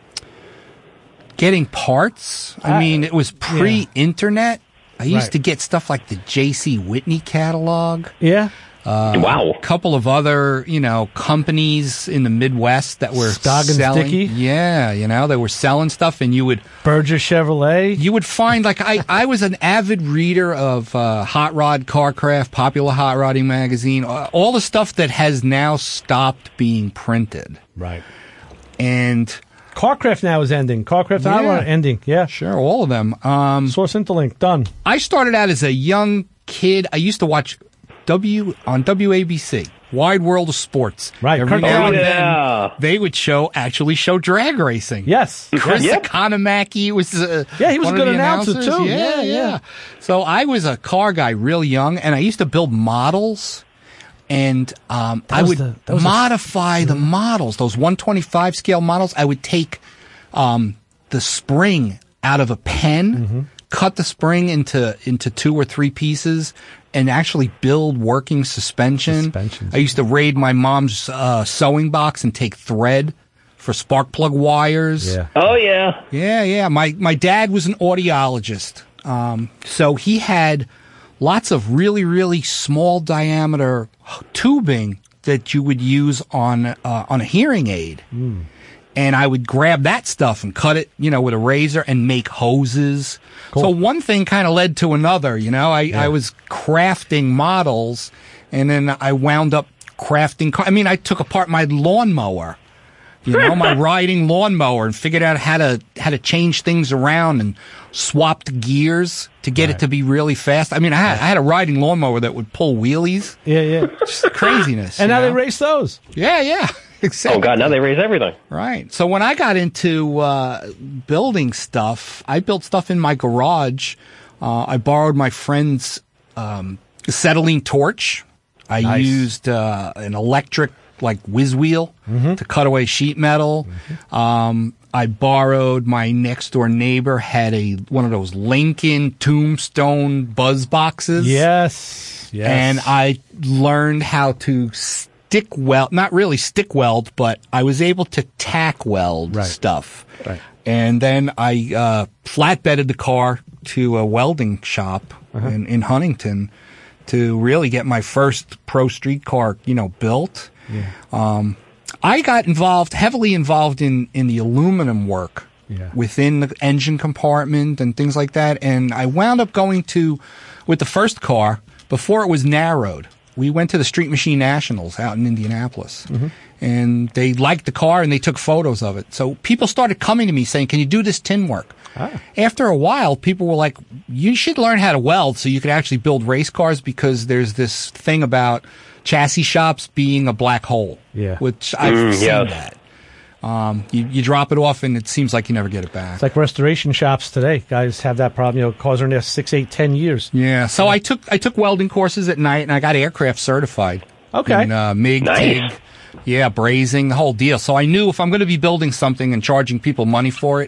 S4: getting parts. I, I mean, it was pre-internet. Yeah. I used right. to get stuff like the J C Whitney catalog.
S3: Yeah.
S4: Uh,
S19: wow.
S4: A couple of other, you know, companies in the Midwest that were
S3: Scoggins
S4: selling.
S3: Dickey?
S4: Yeah, you know, they were selling stuff, and you would
S3: Burgess Chevrolet.
S4: You would find, like, I, I was an avid reader of uh, Hot Rod, Carcraft, Popular Hot Rodding Magazine, uh, all the stuff that has now stopped being printed.
S3: Right.
S4: And
S3: Carcraft now is ending. Carcraft
S4: yeah.
S3: now are ending. Yeah,
S4: sure, all of them. Um,
S3: Source Interlink done.
S4: I started out as a young kid. I used to watch W on W A B C, Wide World of Sports.
S3: Right.
S4: Every now and
S19: yeah.
S4: then they would show actually show drag racing.
S3: Yes.
S4: Chris
S19: yep.
S4: Economaki was uh,
S3: yeah, he was
S4: one
S3: a good
S4: of the
S3: announcer
S4: announcers.
S3: too.
S4: Yeah,
S3: yeah, yeah.
S4: So I was a car guy real young, and I used to build models. And um, I would
S3: the,
S4: modify a... the models, those one twenty-five scale models. I would take um, the spring out of a pen, mm-hmm. cut the spring into into two or three pieces, and actually build working suspension.
S3: Suspensions.
S4: I used to raid my mom's uh, sewing box and take thread for spark plug wires.
S3: Yeah.
S19: Oh, yeah.
S4: Yeah, yeah. My, my dad was an audiologist. Um, so he had lots of really, really small diameter tubing that you would use on, uh, on a hearing aid.
S3: Mm.
S4: And I would grab that stuff and cut it, you know, with a razor and make hoses.
S3: Cool.
S4: So one thing kind of led to another, you know. I, yeah. I was crafting models, and then I wound up crafting car- I mean, I took apart my lawnmower You know, my riding lawnmower, and figured out how to how to change things around and swapped gears to get
S3: Right.
S4: it to be really fast. I mean, I had, I had a riding lawnmower that would pull wheelies.
S3: Yeah, yeah.
S4: Just craziness.
S3: And
S4: you
S3: now
S4: know?
S3: they race those.
S4: Yeah, yeah. Exactly.
S19: Oh God, now they raise everything.
S4: Right. So when I got into uh, building stuff, I built stuff in my garage. Uh, I borrowed my friend's um, acetylene torch. I
S3: Nice.
S4: used uh, an electric like whiz wheel
S3: Mm-hmm.
S4: to cut away sheet metal. Um, I borrowed my next door neighbor had a one of those Lincoln Tombstone buzz boxes.
S3: Yes. Yes.
S4: And I learned how to stick weld, not really stick weld, but I was able to tack weld
S3: Right.
S4: stuff.
S3: Right.
S4: And then I uh, flatbedded the car to a welding shop
S3: Uh-huh.
S4: in, in Huntington to really get my first pro street car, you know, built.
S3: Yeah.
S4: Um, I got involved, heavily involved in, in the aluminum work
S3: Yeah.
S4: within the engine compartment and things like that. And I wound up going to, with the first car, before it was narrowed, we went to the Street Machine Nationals out in Indianapolis.
S3: Mm-hmm.
S4: And they liked the car and they took photos of it. So people started coming to me saying, can you do this tin work?
S3: Ah.
S4: After a while, people were like, you should learn how to weld so you could actually build race cars, because there's this thing about chassis shops being a black hole.
S3: Yeah.
S4: Which I've
S19: Mm,
S4: seen
S19: yes.
S4: that. Um, you, you drop it off and it seems like you never get it back.
S3: It's like restoration shops today. Guys have that problem. You know, cars are in there six, eight, ten years.
S4: Yeah. So I took I took welding courses at night and I got aircraft certified.
S3: Okay.
S4: In, uh, MIG,
S19: Nice.
S4: TIG, yeah, brazing, the whole deal. So I knew if I'm going to be building something and charging people money for it,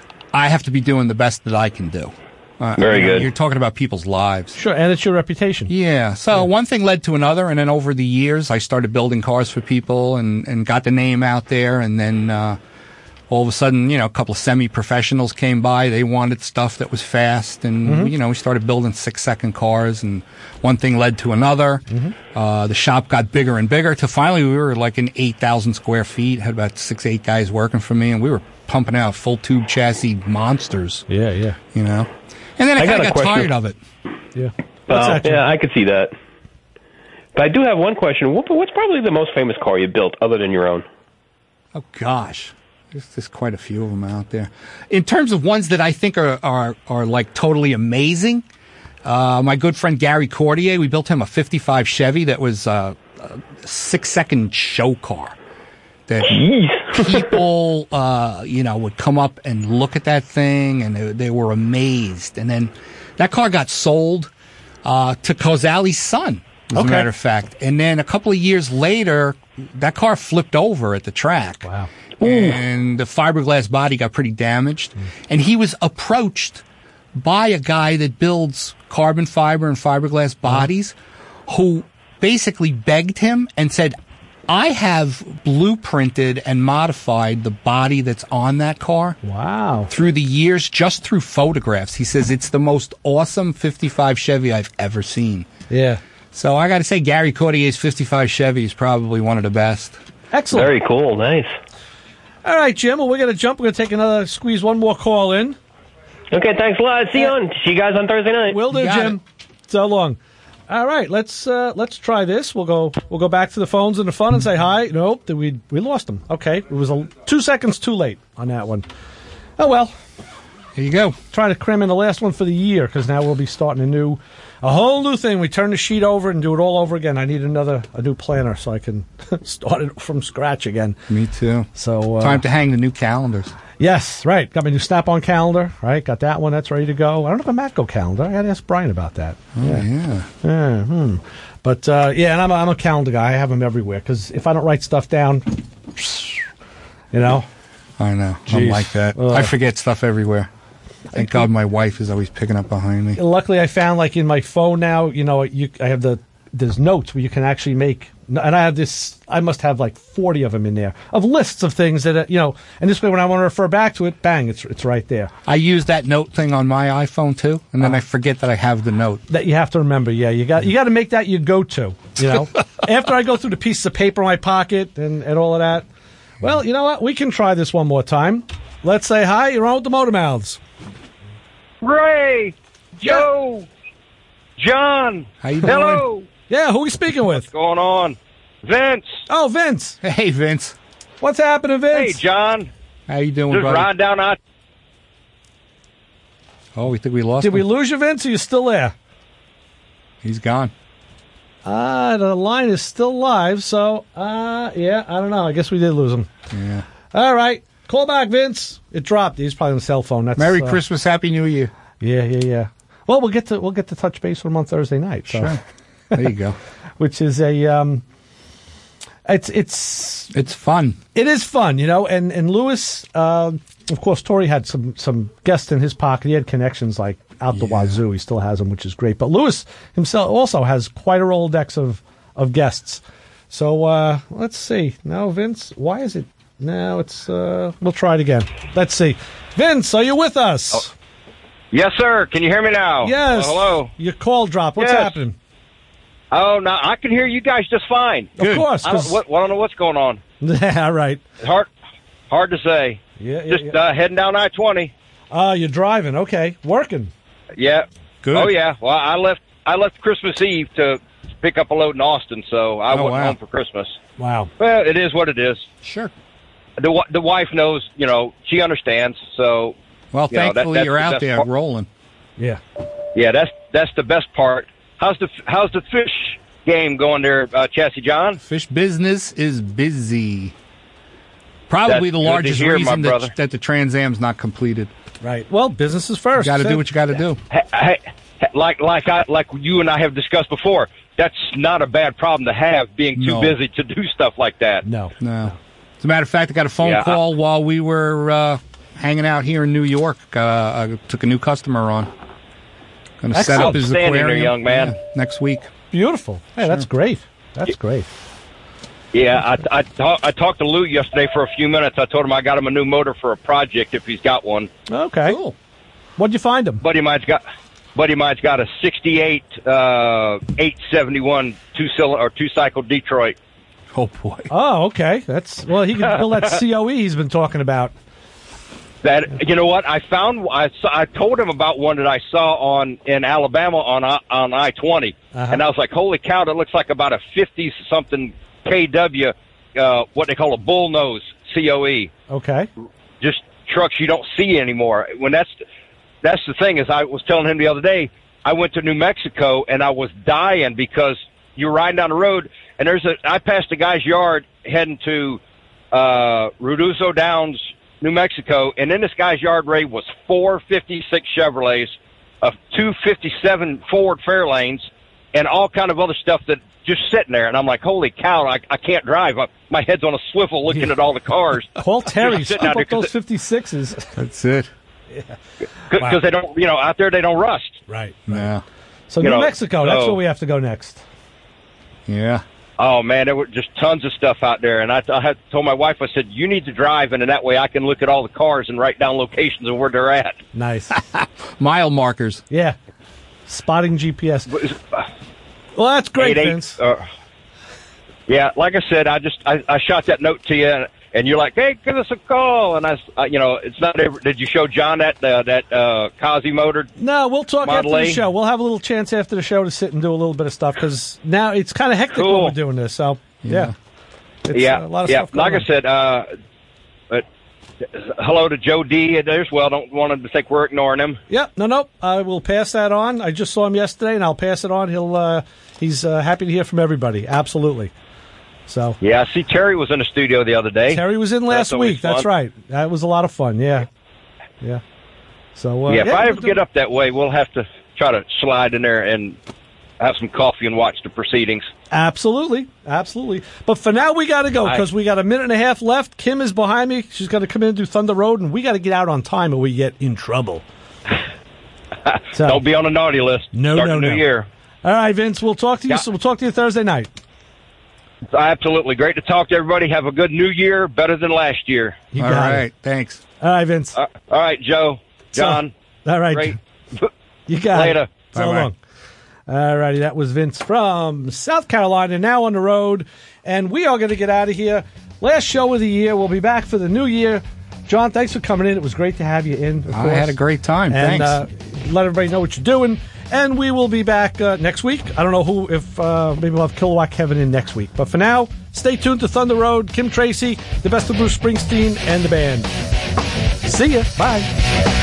S4: I have to be doing the best that I can do. Uh,
S19: Very
S4: you know,
S19: good.
S4: You're talking about people's lives.
S3: Sure, and it's your reputation.
S4: Yeah. So one thing led to another, and then over the years, I started building cars for people and, and got the name out there. And then uh, all of a sudden, you know, a couple of semi-professionals came by. They wanted stuff that was fast, and
S3: Mm-hmm.
S4: you know, we started building six-second cars. And one thing led to another.
S3: Mm-hmm.
S4: Uh, the shop got bigger and bigger. To finally, we were like in eight thousand square feet. Had about six, eight guys working for me, and we were pumping out full tube chassis monsters.
S3: Yeah, yeah,
S4: You know. And then I,
S19: I got
S4: kind
S19: a
S4: of got
S19: question.
S4: tired of it.
S3: yeah. What's
S19: Well,
S3: that, Jim?
S19: yeah, I could see that. But I do have one question. What, what's probably the most famous car you built other than your own?
S4: Oh gosh, there's, there's quite a few of them out there. In terms of ones that I think are are, are like totally amazing, uh, my good friend Gary Cordier, we built him a fifty-five Chevy that was uh, a six-second show car. That people, uh, you know, would come up and look at that thing, and they, they were amazed. And then that car got sold uh, to Kozali's son, as
S3: Okay.
S4: a matter of fact. And then a couple of years later, that car flipped over at the track.
S3: Wow.
S4: And the fiberglass body got pretty damaged. And he was approached by a guy that builds carbon fiber and fiberglass bodies, who basically begged him and said, I have blueprinted and modified the body that's on that car.
S3: Wow.
S4: Through the years, just through photographs. He says it's the most awesome fifty-five Chevy I've ever seen.
S3: Yeah.
S4: So I got to say, Gary Cordier's fifty-five Chevy is probably one of the best.
S3: Excellent.
S19: Very cool. Nice.
S3: All right, Jim. Well, we're going to jump. We're going to take another, squeeze one more call in.
S19: Okay, thanks a lot. See you on. See you guys on Thursday night.
S3: Will do,
S4: You got
S3: Jim. So long. All right, let's uh, let's try this. We'll go we'll go back to the phones and the fun and say hi. Nope, did we we lost them. Okay, it was a, two seconds too late on that one. Oh well.
S4: Here you go.
S3: Trying to cram in the last one for the year because now we'll be starting a new, a whole new thing. We turn the sheet over and do it all over again. I need another a new planner so I can start it from scratch again.
S4: Me too.
S3: So uh,
S4: Time to hang the new calendars.
S3: Yes, right. Got my new Snap-on calendar. Right, got that one. That's ready to go. I don't have a Matco calendar. I got to ask Brian about that.
S4: Oh, yeah.
S3: Yeah, hmm. But uh, yeah, and I'm a, I'm a calendar guy. I have them everywhere because if I don't write stuff down, you know.
S4: I know. I'm
S3: Jeez.
S4: like that.
S3: Ugh.
S4: I forget stuff everywhere. Thank God my wife is always picking up behind me.
S3: Luckily, I found like in my phone now, you know, you I have the there's notes where you can actually make, and I have this. I must have like forty of them in there of lists of things that uh, you know, and this way when I want to refer back to it, bang, it's it's right there.
S4: I use that note thing on my iPhone too, and then I forget that I have the note.
S3: That you have to remember. Yeah, you got you got to make that your go-to. You know, after I go through the pieces of paper in my pocket and and all of that. Well, you know what? We can try this one more time. Let's say hi. You're on with the Motor Mouths.
S17: Ray, Joe, John.
S4: How you doing?
S17: Hello.
S3: Yeah, who are we speaking with?
S17: What's going on? Vince.
S3: Oh, Vince.
S4: Hey, Vince.
S3: What's happening, Vince?
S17: Hey, John.
S4: How you doing,
S17: Just
S4: brother?
S17: riding down I.
S4: Oh, we think we lost
S3: Did
S4: him.
S3: we lose you, Vince? Are you still there?
S4: He's gone.
S3: Uh, the line is still live, so, uh, yeah, I don't know. I guess we did lose him.
S4: Yeah.
S3: All right. Call back, Vince. It dropped. He's probably on the cell phone. That's,
S4: Merry
S3: uh,
S4: Christmas, Happy New Year.
S3: Yeah, yeah, yeah. Well, we'll get to we'll get to touch base with him on Thursday night. So.
S4: Sure. There you go.
S3: Which is a um, it's it's
S4: it's fun.
S3: It is fun, you know. And and Lewis, uh, of course, Tori had some some guests in his pocket. He had connections like out the wazoo. He still has them, which is great. But Lewis himself also has quite a Rolodex of of guests. So uh, let's see. Now, Vince, why is it? Now it's. Uh, we'll try it again. Let's see. Vince, are you with us?
S17: Oh. Yes, sir. Can you hear me now?
S3: Yes.
S17: Uh, hello.
S3: Your call dropped. What's
S17: Yes.
S3: happening?
S17: Oh, no, I can hear you guys just fine.
S3: Of course.
S17: I don't,
S3: 'cause-
S17: what, I don't know what's going on.
S3: Yeah, right.
S17: It's hard, hard to say.
S3: Yeah, yeah,
S17: Just Uh, heading down I twenty.
S3: Uh, you're driving. Okay. Working.
S17: Yeah.
S3: Good.
S17: Oh, yeah. Well, I left. I left Christmas Eve to pick up a load in Austin, so I
S3: Oh,
S17: wasn't
S3: wow.
S17: home for Christmas.
S3: Wow.
S17: Well, it is what it is.
S4: Sure.
S17: The wi- the wife knows. You know, she understands. So.
S4: Well,
S17: you know, that-
S4: thankfully
S17: that's
S4: you're
S17: the
S4: out
S17: best
S4: there
S17: part.
S4: rolling.
S3: Yeah.
S17: Yeah, that's that's the best part. How's the how's the fish game going there, uh, Chassis John?
S4: Fish business is busy. Probably
S17: That's
S4: the
S17: good to
S4: largest
S17: hear, my
S4: reason
S17: brother.
S4: that, that the Trans Am's not completed.
S3: Right. Well, business is first.
S4: You got to
S3: So-
S4: do what you got to do.
S17: Hey, hey, like like I like you and I have discussed before. That's not a bad problem to have, being too
S4: No.
S17: busy to do stuff like that.
S3: No.
S4: No. As a matter of fact, I got a phone
S17: Yeah, I-
S4: call while we were uh, hanging out here in New York. Uh, I took a new customer on. Going to set up his
S17: Outstanding there,
S4: aquarium
S17: young man.
S4: yeah, next week.
S3: Beautiful. Hey, that's great. That's great.
S17: Yeah, I I, ta- I talked to Lou yesterday for a few minutes. I told him I got him a new motor for a project if he's got one.
S3: Okay. Cool. What'd you find him?
S17: Buddy of mine's got buddy of mine's got a sixty-eight uh, eight seventy-one two cylinder or two cycle Detroit.
S4: Oh boy.
S3: Oh, okay. That's well. He can build that C O E he's been talking about.
S17: That you know what I found I saw, I told him about one that I saw on in Alabama on I- on I twenty,
S3: Uh-huh.
S17: and I was like, holy cow, that looks like about a fifty something K W, uh, what they call a bullnose C O E.
S3: Okay.
S17: Just trucks you don't see anymore. When that's that's the thing is I was telling him the other day, I went to New Mexico and I was dying because you're riding down the road and there's a I passed a guy's yard heading to uh Ruduso Downs, New Mexico, and in this guy's yard, Ray, was four fifty-six Chevrolets, uh, two fifty-seven Ford Fairlanes, and all kind of other stuff that just sitting there. And I'm like, holy cow, I, I can't drive. I, my head's on a swivel looking at all the cars.
S3: Call Terry.
S17: Just sitting
S3: Scoop
S17: out there
S3: up those
S17: 'cause
S3: fifty-sixes.
S4: That's it.
S17: Because
S3: Wow.
S17: they don't, you know, out there they don't rust.
S3: Right.
S4: Yeah.
S3: So
S17: You
S3: New
S17: know,
S3: Mexico. That's
S17: so-
S3: where we have to go next.
S4: Yeah.
S17: Oh man, there were just tons of stuff out there, and I, I had told my wife, I said, "You need to drive, and in that way I can look at all the cars and write down locations of where they're at."
S3: Nice.
S4: Mile markers.
S3: Yeah. Spotting G P S. Well, that's great,
S17: Eight, eight,
S3: Vince.
S17: uh, yeah, like I said, I just I, I shot that note to you, and, and you're like, "Hey, give us a call." And I, s- uh, you know, it's not ever. Did you show John that uh, that uh, Kazi motor?
S3: No, we'll talk
S17: Model
S3: after the
S17: A?
S3: show. We'll have a little chance after the show to sit and do a little bit of stuff because now it's kind of hectic when
S17: Cool.
S3: we're doing this. So, yeah. It's,
S17: yeah,
S3: uh, a lot of
S17: yeah.
S3: stuff going
S17: Like
S3: on.
S17: I said, uh, but hello to Joe D. There's well. Don't want him to think we're ignoring him.
S3: Yeah, no, no. I will pass that on. I just saw him yesterday, and I'll pass it on. He'll uh, he's uh, happy to hear from everybody. Absolutely. So
S17: Yeah, I see Terry was in the studio the other day.
S3: Terry was in last
S17: That's always
S3: week. That's
S17: fun.
S3: right. That was a lot of fun. Yeah, yeah. So uh,
S17: yeah, if I
S3: we'll
S17: ever
S3: do-
S17: get up that way, we'll have to try to slide in there and have some coffee and watch the proceedings.
S3: Absolutely, absolutely. But for now, we got to go
S17: I-
S3: because we got a minute and a half left. Kim is behind me. She's going to come in and do Thunder Road, and we got to get out on time or we get in trouble. So-
S17: Don't be on the naughty list.
S3: No,
S17: Start
S3: no,
S17: the new
S3: no.
S17: year.
S3: All right, Vince. We'll talk to you.
S17: Yeah.
S3: So we'll talk to you Thursday night.
S17: Absolutely. Great to talk to everybody. Have a good new year, better than last year.
S3: You
S4: All
S3: got
S4: right.
S3: it.
S4: Thanks.
S3: All right, Vince.
S17: Uh, all right, Joe, John.
S3: All right.
S17: Great.
S3: You got
S17: Later.
S3: it. So
S4: Bye-bye.
S3: long. All righty, that was Vince from South Carolina, now on the road, and we are going to get out of here. Last show of the year. We'll be back for the new year. John, thanks for coming in. It was great to have you in. Of
S4: I
S3: course.
S4: had a great time.
S3: And
S4: Thanks.
S3: uh, let everybody know what you're doing. And we will be back uh, next week. I don't know who, if uh, maybe we'll have Kilowatt Kevin in next week. But for now, Stay tuned to Thunder Road, Kim Tracy, the best of Bruce Springsteen, and the band. See ya. Bye.